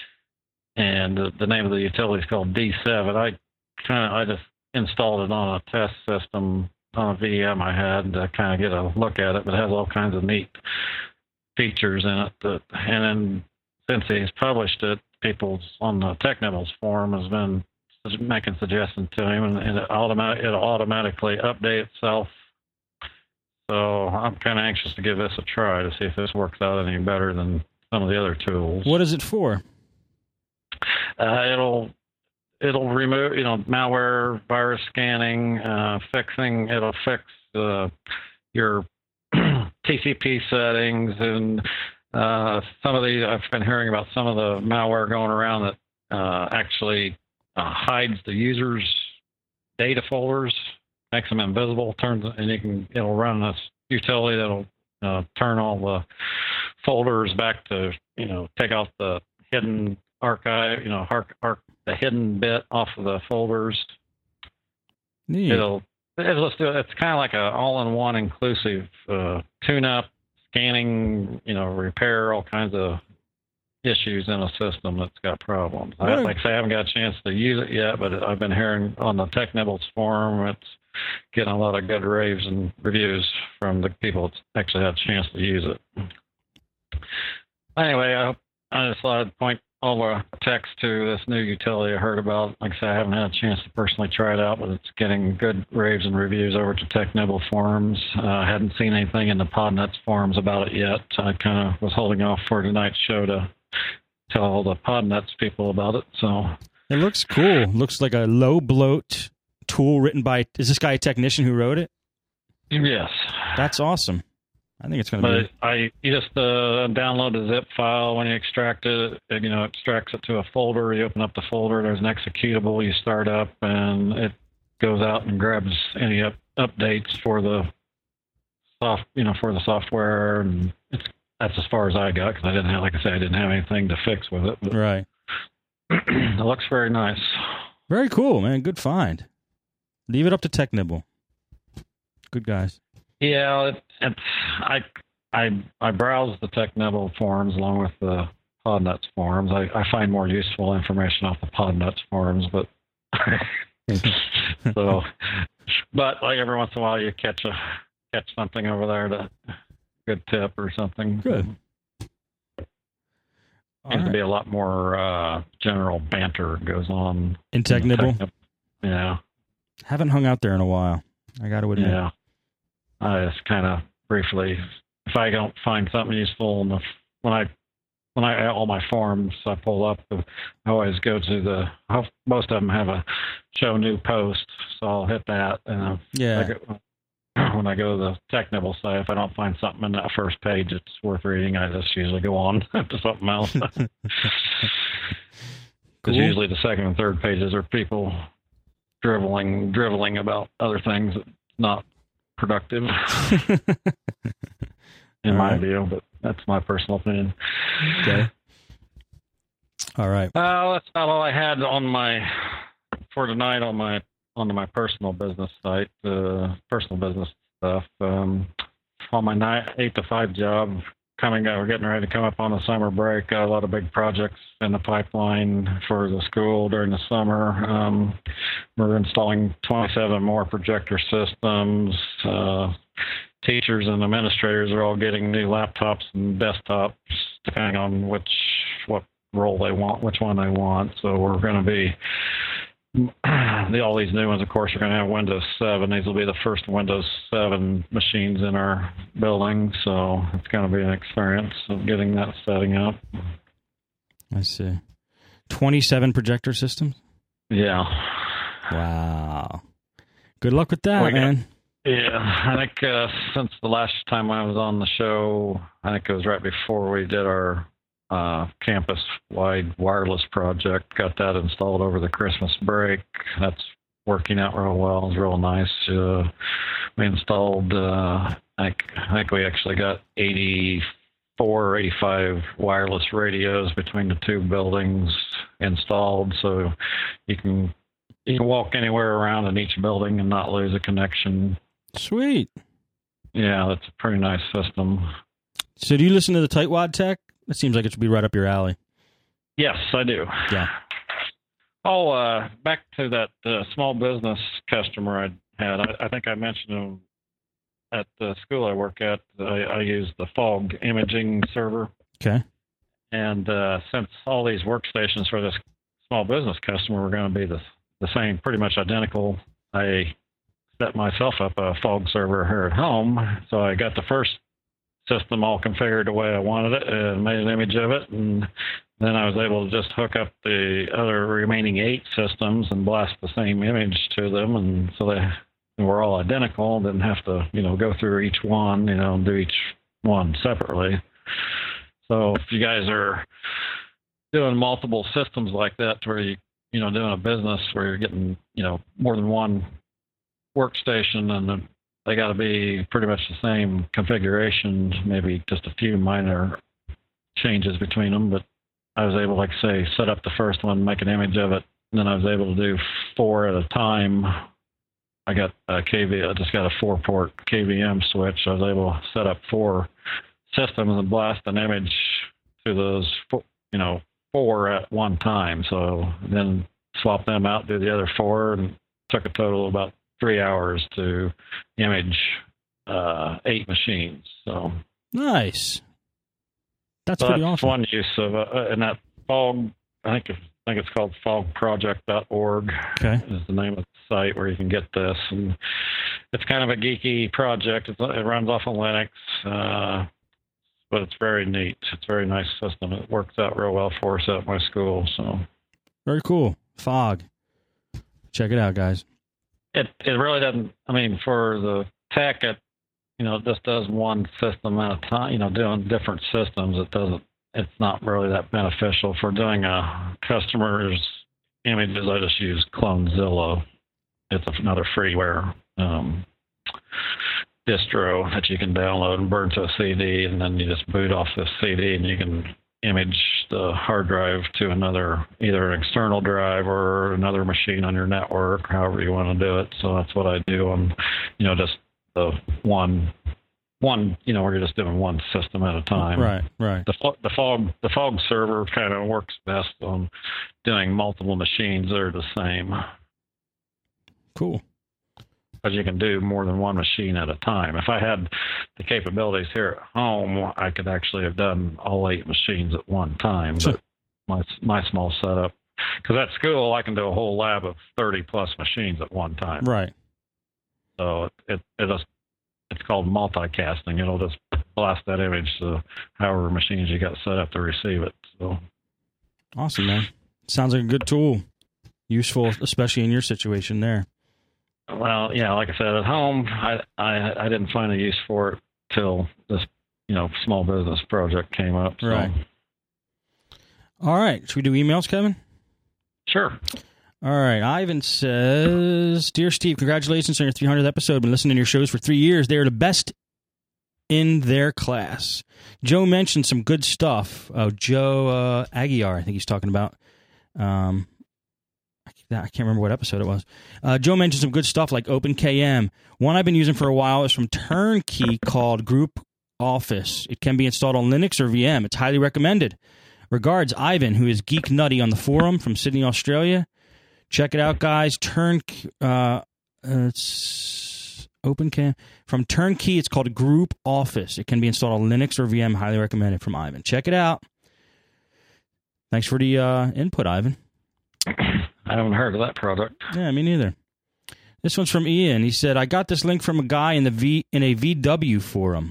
S2: And the, the name of the utility is called D seven. I kind of, I just installed it on a test system on a V M I had to kind of get a look at it, but it has all kinds of neat features in it. That, and then since he's published it, people on the TechNibbles forum has been making suggestions to him, and, and it automatic, it'll automatically update itself. So I'm kind of anxious to give this a try to see if this works out any better than some of the other tools.
S1: What is it for?
S2: Uh, it'll It'll remove, you know, malware, virus scanning, uh, fixing. It'll fix uh, your T C P settings, and uh, some of the. I've been hearing about some of the malware going around that uh, actually uh, hides the user's data folders, makes them invisible, turns, and you can. It'll run this utility that'll uh, turn all the folders back to, you know, take out the hidden archive, you know, arc, arc, the hidden bit off of the folders.
S1: Neat.
S2: It'll, it'll just do, it's kind of like a all-in-one inclusive uh, tune-up, scanning, you know, repair all kinds of issues in a system that's got problems. I, like I say, I haven't got a chance to use it yet, but I've been hearing on the TechNibbles forum, it's getting a lot of good raves and reviews from the people that actually had a chance to use it. Anyway, I, I just thought I'd point all the text to this new utility I heard about. Like I said, I haven't had a chance to personally try it out, but it's getting good raves and reviews over to TechNibble forums. Uh, I hadn't seen anything in the PodNuts forums about it yet. I kind of was holding off for tonight's show to tell all the PodNuts people about it. So
S1: it looks cool. Looks like a low bloat tool written by, is this guy a technician who wrote it?
S2: Yes.
S1: That's awesome. I think it's going to be.
S2: But I you just uh, download a zip file. When you extract it, it, you know, it extracts it to a folder. You open up the folder. There's an executable. You start up, and it goes out and grabs any up, updates for the soft, you know, for the software. And it's that's as far as I got because I didn't have, like I said, I didn't have anything to fix with it. But
S1: right.
S2: It looks very nice.
S1: Very cool, man. Good find. Leave it up to TechNibble. Good guys.
S2: Yeah, it, it's I I I browse the TechNibble forums along with the PodNuts forums. I, I find more useful information off the PodNuts forums, but so but like every once in a while you catch a catch something over there, that good tip or something.
S1: Good.
S2: Seems
S1: right.
S2: to be a lot more uh, general banter goes on
S1: in TechNibble.
S2: TechNibble. Yeah,
S1: haven't hung out there in a while. I got to admit.
S2: Yeah. I just kind of briefly, if I don't find something useful, and when I, when I, all my forums I pull up, I always go to the, most of them have a show new post, so I'll hit that. And
S1: yeah.
S2: I go, when I go to the TechNibble site, if I don't find something in that first page it's worth reading, I just usually go on to something else. Because cool. Usually the second and third pages are people driveling, driveling about other things that not productive in my right. view, but that's my personal opinion.
S1: Okay. All right.
S2: Uh, that's not all I had on my for tonight on my on my personal business site, uh, personal business stuff. Um, on my nine, eight to five job coming out, we're getting ready to come up on the summer break. Got a lot of big projects in the pipeline for the school during the summer. Um, we're installing twenty-seven more projector systems, uh, teachers and administrators are all getting new laptops and desktops, depending on which what role they want, which one they want. So we're going to be the, all these new ones, of course, are going to have Windows seven. These will be the first Windows seven machines in our building, so it's going to be an experience of getting that setting up.
S1: I see. twenty-seven projector systems?
S2: Yeah.
S1: Wow. Good luck with that,
S2: we got,
S1: man.
S2: Yeah, I think uh, since the last time I was on the show, I think it was right before we did our uh, campus-wide wireless project, got that installed over the Christmas break. That's working out real well. It's real nice. Uh, we installed, uh, I, think, I think we actually got eighty-four or eighty-five wireless radios between the two buildings installed, so you can you can walk anywhere around in each building and not lose a connection.
S1: Sweet.
S2: Yeah, that's a pretty nice system.
S1: So do you listen to the Tightwad Tech? That seems like it should be right up your alley.
S2: Yes, I do.
S1: Yeah.
S2: Oh, uh, back to that uh, small business customer I had. I, I think I mentioned him at the school I work at. I, I use the Fog imaging server.
S1: Okay.
S2: And uh, since all these workstations for this small business customer were going to be the, the same, pretty much identical, I set myself up a Fog server here at home. So I got the first system all configured the way I wanted it and made an image of it. And then I was able to just hook up the other remaining eight systems and blast the same image to them. And so they were all identical. Didn't have to, you know, go through each one, you know, and do each one separately. So if you guys are doing multiple systems like that, where you, you know, doing a business where you're getting, you know, more than one workstation and they got to be pretty much the same configuration, maybe just a few minor changes between them. But I was able, like I say, set up the first one, make an image of it, and then I was able to do four at a time. I got a K V, I just got a four-port K V M switch. I was able to set up four systems and blast an image to those, four, you know, four at one time. So then swap them out, do the other four, and took a total of about three hours to image uh, eight machines. So
S1: nice. That's
S2: so
S1: pretty
S2: that's
S1: awesome.
S2: One use of uh, and that Fog. I think it's, I think it's called fog project dot org.
S1: Okay,
S2: is the name of the site where you can get this, and it's kind of a geeky project. It's, it runs off of Linux, uh, but it's very neat. It's a very nice system. It works out real well for us at my school. So
S1: very cool. Fog. Check it out, guys.
S2: It it really doesn't. I mean, for the tech, it you know it just does one system at a time. You know, doing different systems, it doesn't. It's not really that beneficial for doing a customer's images. I just use Clonezilla. It's another freeware um, distro that you can download and burn to a C D, and then you just boot off this C D, and you can image the hard drive to another, either an external drive or another machine on your network, however you want to do it. So that's what I do on, you know, just the one, one, you know, where you're just doing one system at a time.
S1: Right, right.
S2: The, the fog, the fog server kind of works best on doing multiple machines that are the same.
S1: Cool.
S2: Because you can do more than one machine at a time. If I had the capabilities here at home, I could actually have done all eight machines at one time.
S1: Sure.
S2: But my my small setup, because at school I can do a whole lab of thirty plus machines at one time.
S1: Right.
S2: So it it, it just, it's called multicasting. It'll just blast that image to however machines you got set up to receive it. So
S1: awesome, man. Sounds like a good tool. Useful, especially in your situation there.
S2: Well, yeah, like I said, at home, I, I I didn't find a use for it till this, you know, small business project came up. So.
S1: Right. All right. Should we do emails, Kevin?
S2: Sure.
S1: All right. Ivan says, Dear Steve, congratulations on your three hundredth episode. Been listening to your shows for three years. They are the best in their class. Joe mentioned some good stuff. Oh, Joe uh, Aguiar, I think he's talking about. Um I can't remember what episode it was. Uh, Joe mentioned some good stuff like OpenKM. One I've been using for a while is from Turnkey called Group Office. It can be installed on Linux or V M. It's highly recommended. Regards, Ivan, who is Geek Nutty on the forum from Sydney, Australia. Check it out, guys. Turnkey. Uh, it's OpenCam. From Turnkey, it's called Group Office. It can be installed on Linux or V M. Highly recommended from Ivan. Check it out. Thanks for the uh, input, Ivan.
S2: I haven't heard of that product.
S1: Yeah, me neither. This one's from Ian. He said, I got this link from a guy in the V in a V W forum.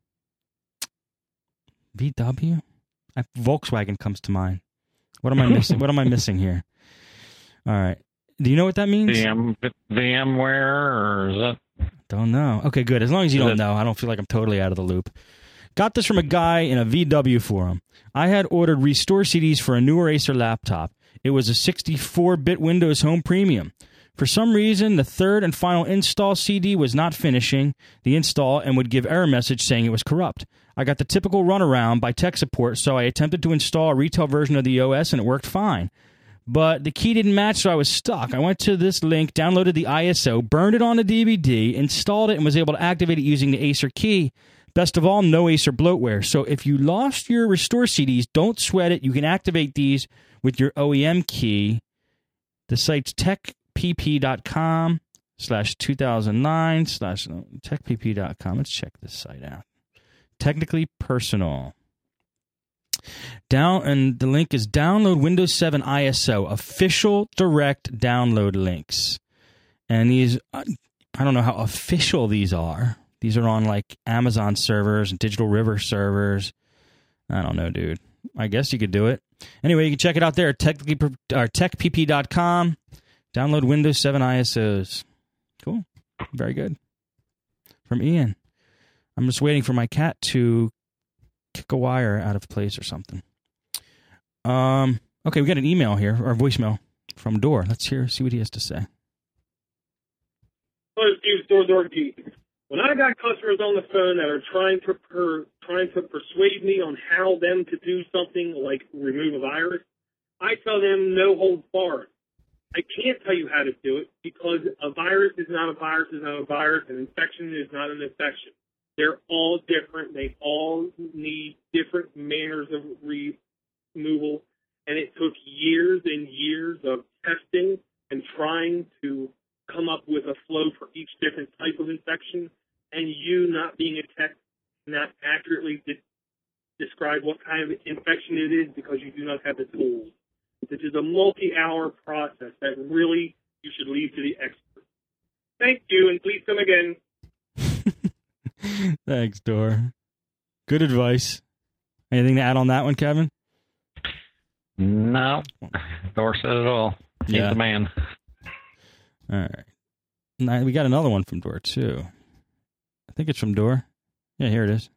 S1: V W? I, Volkswagen comes to mind. What am I missing? What am I missing here? All right. Do you know what that means?
S2: V M, VMware, or is that?
S1: Don't know. Okay, good. As long as you don't know, I don't feel like I'm totally out of the loop. Got this from a guy in a V W forum. I had ordered Restore C Ds for a newer Acer laptop. It was a sixty-four bit Windows Home Premium. For some reason, the third and final install C D was not finishing the install and would give error message saying it was corrupt. I got the typical runaround by tech support, so I attempted to install a retail version of the O S and it worked fine. But the key didn't match, so I was stuck. I went to this link, downloaded the I S O, burned it on the D V D, installed it, and was able to activate it using the Acer key. Best of all, no Acer bloatware. So if you lost your Restore C Ds, don't sweat it. You can activate these with your O E M key. The site's techpp.com slash 2009 slash techpp.com. Let's check this site out. Technically Personal. Down, and the link is download Windows seven I S O, official direct download links. And these, I don't know how official these are. These are on like Amazon servers and Digital River servers. I don't know, dude. I guess you could do it. Anyway, you can check it out there at techpp dot com. Download Windows seven I S Os. Cool. Very good. From Ian. I'm just waiting for my cat to kick a wire out of place or something. Um. Okay, we got an email here, or a voicemail from Door. Let's hear, see what he has to say.
S3: Hello, Steve, Door Door Geek. When I got customers on the phone that are trying to per, trying to persuade me on how them to do something like remove a virus, I tell them no holds barred. I can't tell you how to do it because a virus is not a virus is not a virus, an infection is not an infection. They're all different. They all need different manners of re- removal, and it took years and years of testing and trying to come up with a flow for each different type of infection, and you not being a tech, not accurately de- describe what kind of infection it is because you do not have the tools. This is a multi-hour process that really you should leave to the experts. Thank you, and please come again.
S1: Thanks, Door. Good advice. Anything to add on that one, Kevin?
S2: No. Door said it all. He's
S1: Yeah.
S2: the man.
S1: All right. Now, we got another one from Door, too. I think it's from Door. Yeah, here it is.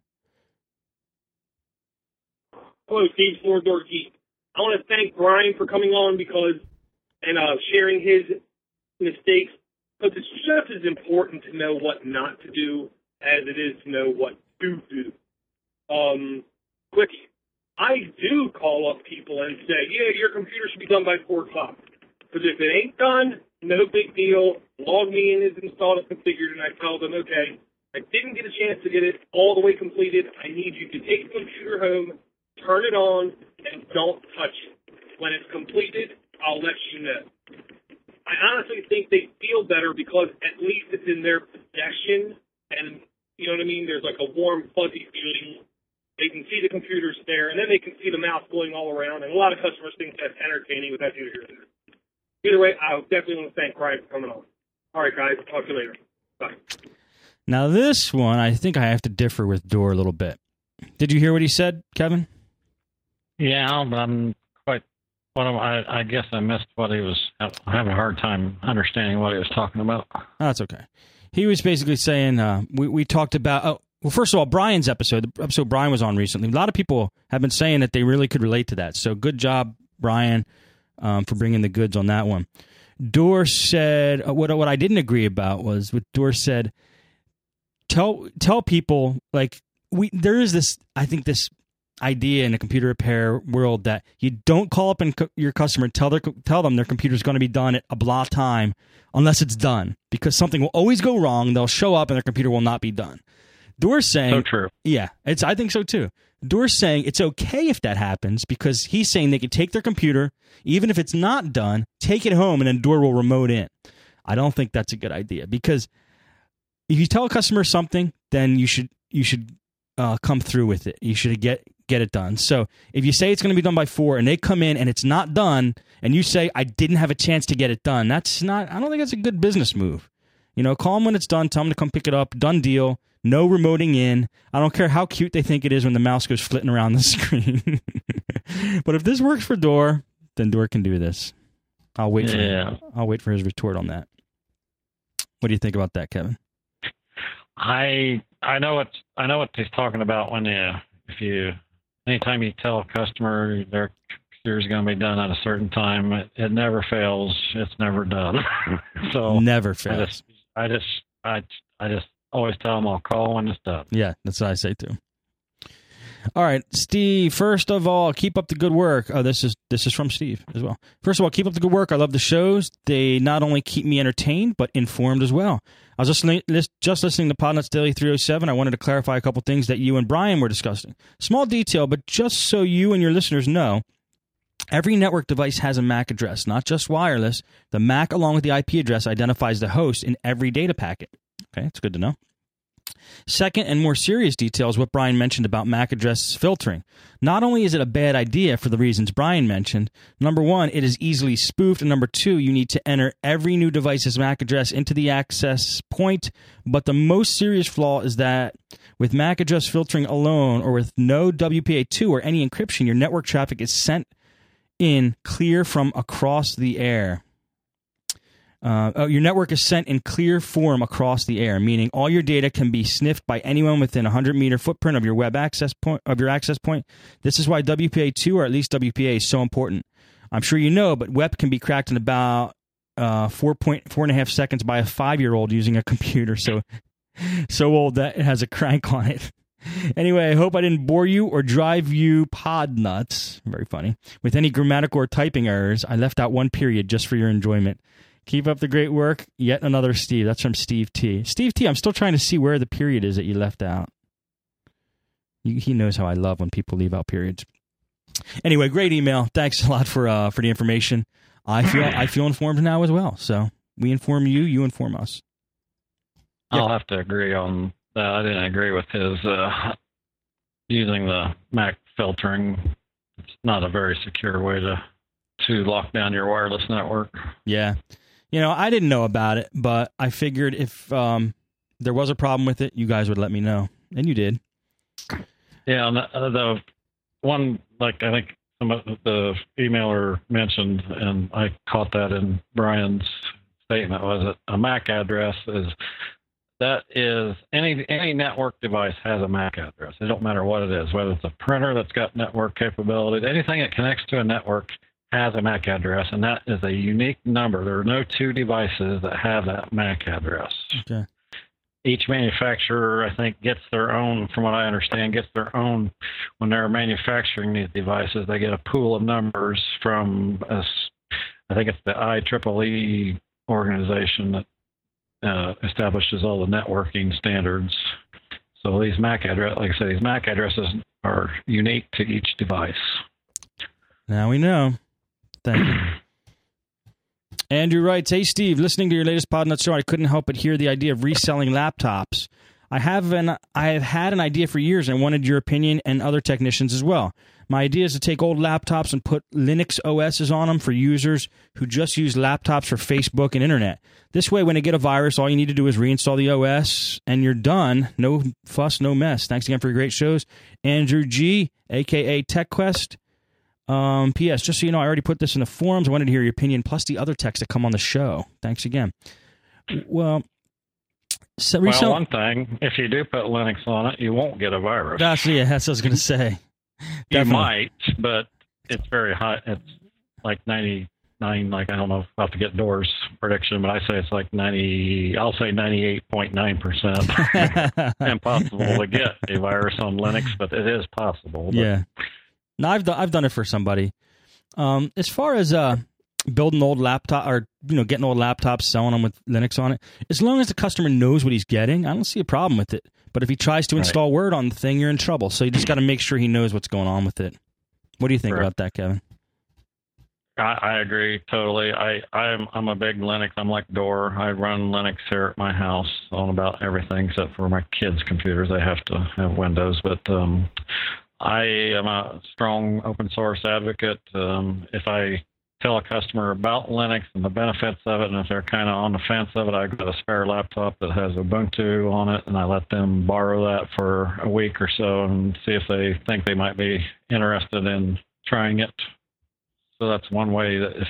S3: Hello, Steve, Door Door Geek. I want to thank Brian for coming on because and uh, sharing his mistakes, because it's just as important to know what not to do as it is to know what to do. Um, quick, I do call up people and say, yeah, your computer should be done by four o'clock. Because if it ain't done, no big deal. Log me in, it's installed and configured, and I tell them, okay, I didn't get a chance to get it all the way completed. I need you to take the computer home, turn it on, and don't touch it. When it's completed, I'll let you know. I honestly think they feel better because at least it's in their possession, and you know what I mean? There's like a warm, fuzzy feeling. They can see the computers there, and then they can see the mouse going all around, and a lot of customers think that's entertaining without you here. Either way, I definitely want to thank Brian for coming on. All right, guys. Talk to you later. Bye.
S1: Now, this one, I think I have to differ with Door a little bit. Did you hear what he said, Kevin?
S2: Yeah, but I'm quite. What am I? I guess I missed what he was. I'm having a hard time understanding what he was talking about.
S1: Oh, that's okay. He was basically saying uh, we we talked about. Oh, well, first of all, Brian's episode, the episode Brian was on recently. A lot of people have been saying that they really could relate to that. So good job, Brian, um, for bringing the goods on that one. Door said uh, what what I didn't agree about was what Door said. Tell tell people like we there is this I think this idea in the computer repair world that you don't call up and co- your customer and tell their tell them their computer's going to be done at a blah time unless it's done, because something will always go wrong. They'll show up and their computer will not be done. Door's saying,
S2: so true.
S1: Yeah, it's I think so too. Door's saying it's okay if that happens because he's saying they can take their computer, even if it's not done, take it home, and then Door will remote in. I don't think that's a good idea because if you tell a customer something, then you should you should uh, come through with it. You should get get it done. So if you say it's going to be done by four, and they come in and it's not done, and you say I didn't have a chance to get it done, that's not. I don't think that's a good business move. You know, call them when it's done. Tell them to come pick it up. Done deal. No remoting in. I don't care how cute they think it is when the mouse goes flitting around the screen. But if this works for Door, then Door can do this. I'll wait. For
S2: yeah.
S1: him. I'll wait for his retort on that. What do you think about that, Kevin?
S2: I I know what I know what he's talking about when you if you anytime you tell a customer their computer is going to be done at a certain time, it, it never fails. It's never done. So
S1: never fails.
S2: I just I just I, I just always tell them I'll call when it's done.
S1: Yeah, that's what I say too. All right, Steve, first of all, keep up the good work. Oh, this is this is from Steve as well. First of all, keep up the good work. I love the shows. They not only keep me entertained, but informed as well. I was just, li- just listening to Podnuts Daily three oh seven. I wanted to clarify a couple things that you and Brian were discussing. Small detail, but just so you and your listeners know, every network device has a M A C address, not just wireless. The M A C, along with the I P address, identifies the host in every data packet. Okay, it's good to know. Second and more serious detail is what Brian mentioned about M A C address filtering. Not only is it a bad idea for the reasons Brian mentioned, number one, it is easily spoofed, and number two, you need to enter every new device's M A C address into the access point. But the most serious flaw is that with M A C address filtering alone, or with no W P A two or any encryption, your network traffic is sent in clear from across the air. Uh, oh, your network is sent in clear form across the air, meaning all your data can be sniffed by anyone within a hundred meter footprint of your web access point. Of your access point. This is why W P A two, or at least W P A, is so important. I'm sure you know, but web can be cracked in about uh, four point four and a half seconds by a five year old using a computer so so old that it has a crank on it. Anyway, I hope I didn't bore you or drive you pod nuts. Very funny. With any grammatical or typing errors, I left out one period just for your enjoyment. Keep up the great work. Yet another Steve. That's from Steve T. Steve T, I'm still trying to see where the period is that you left out. He knows how I love when people leave out periods. Anyway, great email. Thanks a lot for uh, for the information. I feel I feel informed now as well. So we inform you, you inform us.
S2: I'll yeah. have to agree on that. I didn't agree with his uh, using the M A C filtering. It's not a very secure way to to lock down your wireless network. Yeah.
S1: You know, I didn't know about it, but I figured if um, there was a problem with it, you guys would let me know. And you did.
S2: Yeah, and the, the one, like I think some of the emailer mentioned, and I caught that in Brian's statement, was that a M A C address is, that is, any any network device has a M A C address. It don't matter what it is, whether it's a printer that's got network capabilities, anything that connects to a network has a M A C address, and that is a unique number. There are no two devices that have that M A C address.
S1: Okay.
S2: Each manufacturer, I think, gets their own, from what I understand, gets their own, when they're manufacturing these devices, they get a pool of numbers from, a, I think it's the I triple E organization that uh, establishes all the networking standards. So these M A C addresses, like I said, these M A C addresses are unique to each device.
S1: Now we know. Thank you. Andrew writes, hey, Steve, listening to your latest Podnuts show, I couldn't help but hear the idea of reselling laptops. I have an, I have had an idea for years and wanted your opinion and other technicians as well. My idea is to take old laptops and put Linux O Ss on them for users who just use laptops for Facebook and internet. This way, when they get a virus, all you need to do is reinstall the O S and you're done. No fuss, no mess. Thanks again for your great shows. Andrew G, a k a. TechQuest. Um, P S. Just so you know, I already put this in the forums. I wanted to hear your opinion, plus the other texts that come on the show. Thanks again. Well, so
S2: well resell- one thing, if you do put Linux on it, you won't get a virus.
S1: That's, yeah, that's what I was going to say.
S2: You might, but it's very high. It's like ninety-nine, like I don't know about to get Doors prediction, but I say it's like ninety, I'll say ninety-eight point nine percent impossible to get a virus on Linux, but it is possible. But
S1: yeah. No, I've done, I've done it for somebody. Um, as far as uh, building old laptop or you know getting old laptops, selling them with Linux on it, as long as the customer knows what he's getting, I don't see a problem with it. But if he tries to install right. Word on the thing, you're in trouble. So you just got to make sure he knows what's going on with it. What do you think right. about that, Kevin?
S2: I, I agree totally. I, I'm I'm a big Linux. I'm like Door. I run Linux here at my house on about everything except for my kids' computers. They have to have Windows. But um, I am a strong open source advocate. Um, if I tell a customer about Linux and the benefits of it, and if they're kind of on the fence of it, I've got a spare laptop that has Ubuntu on it, and I let them borrow that for a week or so and see if they think they might be interested in trying it. So that's one way that if,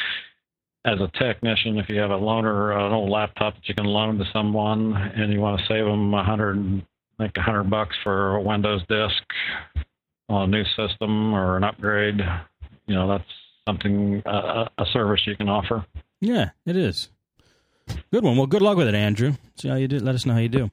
S2: as a technician, if you have a loaner or an old laptop that you can loan to someone and you want to save them a hundred, like a hundred bucks for a Windows disk on a new system or an upgrade, you know, that's something, uh, a service you can offer.
S1: Yeah, it is. Good one. Well, good luck with it, Andrew. See how you do. Let us know how you do.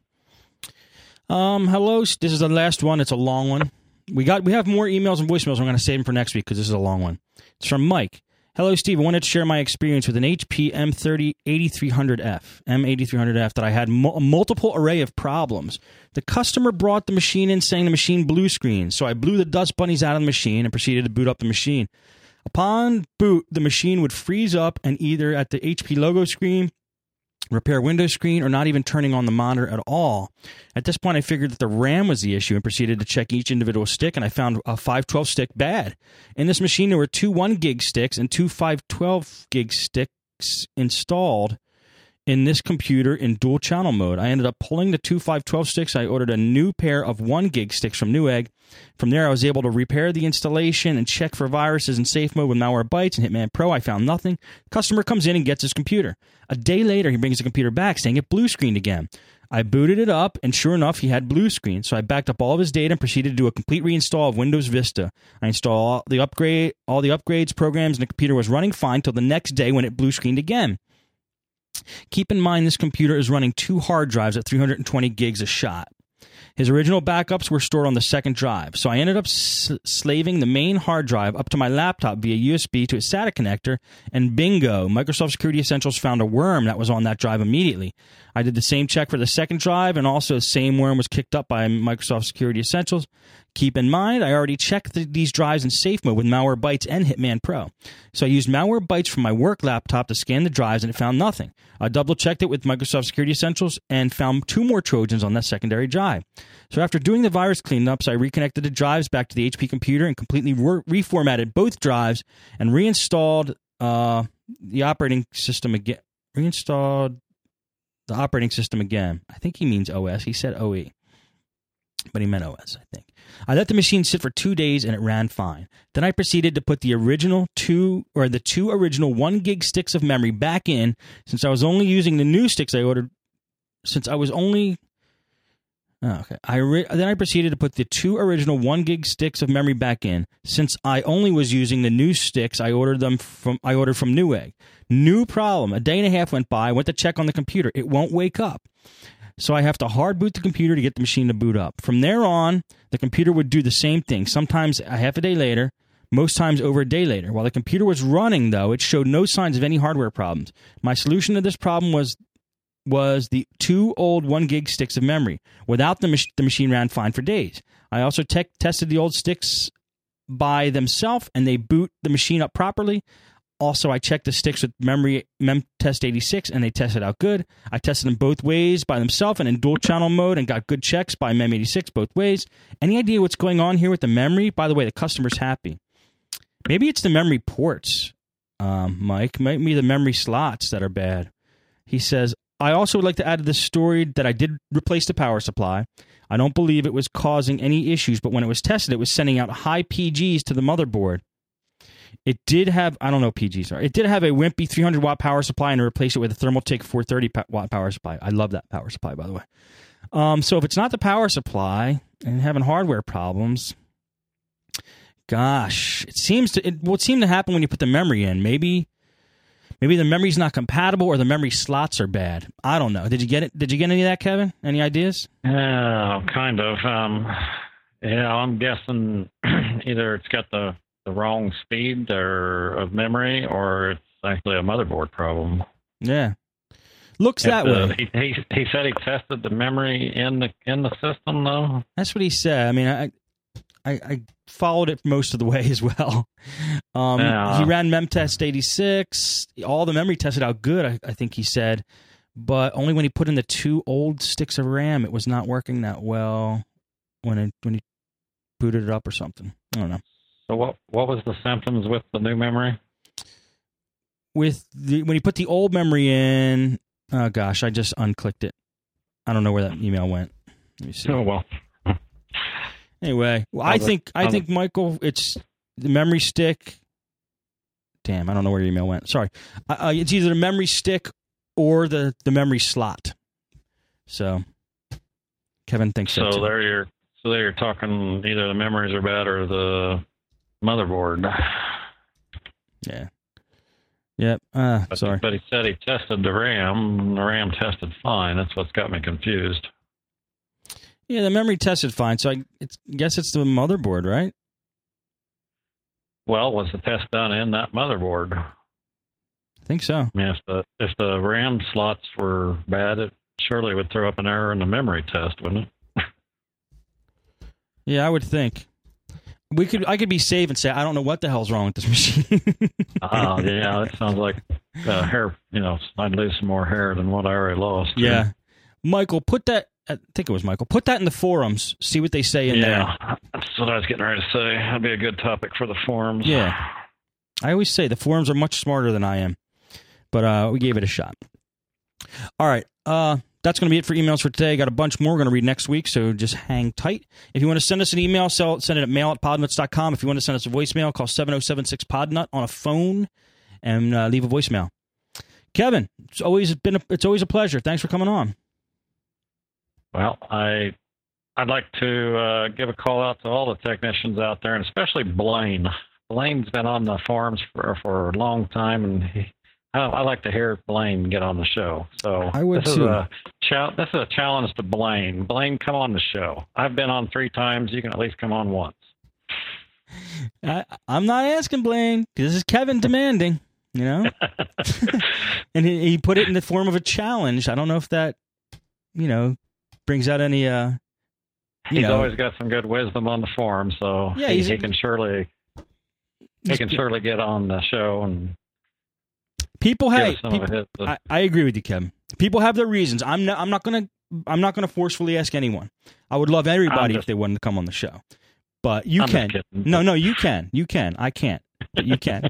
S1: Um, hello. This is the last one. It's a long one. We got we have more emails and voicemails. I'm going to save them for next week because this is a long one. It's from Mike. Hello, Steve. I wanted to share my experience with an H P M thirty eighty-three hundred F, M eighty-three hundred F, that I had mo- a multiple array of problems. The customer brought the machine in saying the machine blue screen, so I blew the dust bunnies out of the machine and proceeded to boot up the machine. Upon boot, the machine would freeze up and either at the H P logo screen, repair Windows screen, or not even turning on the monitor at all. At this point, I figured that the RAM was the issue and proceeded to check each individual stick, and I found a five twelve stick bad. In this machine, there were two one gig sticks and two five twelve gig sticks installed in this computer in dual channel mode. I ended up pulling the two five twelve sticks. I ordered a new pair of one gig sticks from Newegg. From there, I was able to repair the installation and check for viruses in safe mode with Malwarebytes and Hitman Pro. I found nothing. Customer comes in and gets his computer. A day later, he brings the computer back saying it blue screened again. I booted it up, and sure enough, he had blue screen. So I backed up all of his data and proceeded to do a complete reinstall of Windows Vista. I installed all the upgrade, all the upgrades, programs, and the computer was running fine till the next day when it blue screened again. Keep in mind this computer is running two hard drives at three hundred twenty gigs a shot. His original backups were stored on the second drive, so I ended up s- slaving the main hard drive up to my laptop via U S B to a SATA connector, and bingo, Microsoft Security Essentials found a worm that was on that drive immediately. I did the same check for the second drive, and also the same worm was kicked up by Microsoft Security Essentials. Keep in mind, I already checked the, these drives in safe mode with Malwarebytes and Hitman Pro. So I used Malwarebytes from my work laptop to scan the drives, and it found nothing. I double-checked it with Microsoft Security Essentials and found two more Trojans on that secondary drive. So after doing the virus cleanups, I reconnected the drives back to the H P computer and completely re- reformatted both drives and reinstalled uh, the operating system again. Reinstalled the operating system again. I think he means O S. He said O E. But he meant O S, I think. I let the machine sit for two days and it ran fine. Then I proceeded to put the original two or the two original one gig sticks of memory back in, since I was only using the new sticks I ordered. Since I was only oh, okay, I re, then I proceeded to put the two original one gig sticks of memory back in, since I only was using the new sticks I ordered them from. I ordered from Newegg. New problem. A day and a half went by. I went to check on the computer. It won't wake up. So I have to hard boot the computer to get the machine to boot up. From there on, the computer would do the same thing, sometimes a half a day later, most times over a day later. While the computer was running, though, it showed no signs of any hardware problems. My solution to this problem was was the two old one gig sticks of memory. Without them, the machine ran fine for days. I also te- tested the old sticks by themselves, and they boot the machine up properly. Also, I checked the sticks with memory memtest eighty-six, and they tested out good. I tested them both ways by themselves and in dual channel mode, and got good checks by mem eighty-six both ways. Any idea what's going on here with the memory? By the way, the customer's happy. Maybe it's the memory ports, um, Mike. Maybe the memory slots that are bad. He says, I also would like to add to this story that I did replace the power supply. I don't believe it was causing any issues, but when it was tested, it was sending out high P Gs to the motherboard. It did have, I don't know P Gs are, it did have a wimpy three hundred watt power supply, and I replaced it with a Thermaltake four thirty watt power supply. I love that power supply, by the way. Um, so if it's not the power supply and having hardware problems, gosh, it seems to, it will seem to happen when you put the memory in. Maybe, maybe the memory's not compatible or the memory slots are bad. I don't know. Did you get it? Did you get any of that, Kevin? Any ideas?
S2: Yeah, kind of. Um, yeah, I'm guessing either it's got the the wrong speed or of memory, or it's actually a motherboard problem.
S1: Yeah, looks
S2: if,
S1: that
S2: uh,
S1: way.
S2: He, he he said he tested the memory in the in the system, though.
S1: That's what he said. I mean, I I, I followed it most of the way as well. Um,
S2: yeah.
S1: He ran MemTest eighty-six. All the memory tested out good, I, I think he said. But only when he put in the two old sticks of RAM, it was not working that well when it, when he booted it up or something. I don't know.
S2: So what what was the symptoms with the new memory?
S1: With the, when he put the old memory in, oh gosh, I just unclicked it. I don't know where that email went. Let me see.
S2: Oh well.
S1: Anyway, well, I think I think Michael, it's the memory stick. Damn, I don't know where your email went. Sorry, uh, it's either the memory stick or the, the memory slot. So, Kevin thinks so.
S2: So there you're so there you're talking either the memories are bad or the motherboard.
S1: Yeah. Yep. Uh,
S2: but,
S1: sorry.
S2: But he said he tested the RAM. And the RAM tested fine. That's what's got me confused.
S1: Yeah, the memory tested fine, so I it's, guess it's the motherboard, right?
S2: Well, was the test done in that motherboard?
S1: I think so.
S2: I mean, if the, if the RAM slots were bad, it surely would throw up an error in the memory test, wouldn't it?
S1: Yeah, I would think. We could. I could be safe and say, I don't know what the hell's wrong with this machine.
S2: Oh, uh, yeah, that sounds like uh, hair, you know, I'd lose some more hair than what I already lost.
S1: Yeah.
S2: Too.
S1: Michael, put that, I think it was Michael, put that in the forums, see what they say in
S2: yeah,
S1: there.
S2: Yeah, that's what I was getting ready to say. That'd be a good topic for the forums.
S1: Yeah. I always say the forums are much smarter than I am, but uh, we gave it a shot. All right. Uh, that's going to be it for emails for today. Got a bunch more we're going to read next week, so just hang tight. If you want to send us an email, send it at mail at podnuts dot com. If you want to send us a voicemail, call seven oh seven six podnut on a phone and uh, leave a voicemail. Kevin, it's always been a, it's always a pleasure. Thanks for coming on.
S2: Well, I, I'd like to uh, give a call out to all the technicians out there, and especially Blaine. Blaine's been on the forums for, for a long time, and he, I, I like to hear Blaine get on the show. So
S1: I would
S2: this
S1: too.
S2: Is a cha- this is a challenge to Blaine. Blaine, come on the show. I've been on three times. You can at least come on once.
S1: I, I'm not asking Blaine. This is Kevin demanding, you know? And he, he put it in the form of a challenge. I don't know if that, you know, brings out any, uh, you
S2: He's
S1: know.
S2: always got some good wisdom on the forum, so
S1: yeah,
S2: he,
S1: he's,
S2: he can surely he can surely get on the show and
S1: people. Hey,
S2: some
S1: people,
S2: of his, uh,
S1: I, I agree with you, Kevin. People have their reasons. I'm not. I'm not gonna. I'm not gonna forcefully ask anyone. I would love everybody
S2: just,
S1: if they wanted to come on the show, but you
S2: I'm
S1: can.
S2: just kidding,
S1: no,
S2: but...
S1: no, you can. You can. I can't. But you can.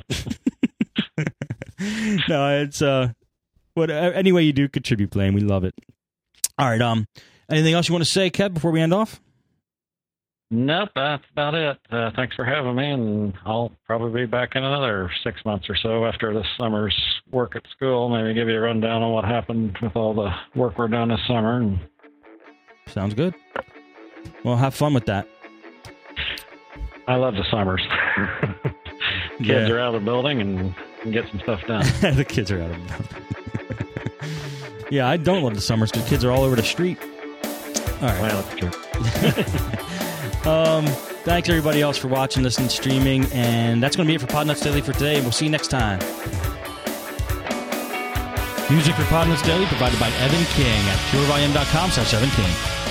S1: No, it's uh, what any way you do, contribute, Blaine. We love it. All right. Um, anything else you want to say, Kev, before we end off?
S2: Nope, that's about it. Uh, thanks for having me, and I'll probably be back in another six months or so after this summer's work at school. Maybe give you a rundown on what happened with all the work we're doing this summer. And...
S1: Sounds good. Well, have fun with that.
S2: I love the summers. Kids
S1: yeah.
S2: are out of the building and can get some stuff done.
S1: The kids are out of the building. Yeah, I don't love the summers because kids are all over the street. All right.
S2: Well, that's true.
S1: um, thanks, everybody else, for watching, listening, streaming. And that's going to be it for Podnuts Daily for today. We'll see you next time. Music for Podnuts Daily provided by Evan King at pure volume dot com slash Evan King.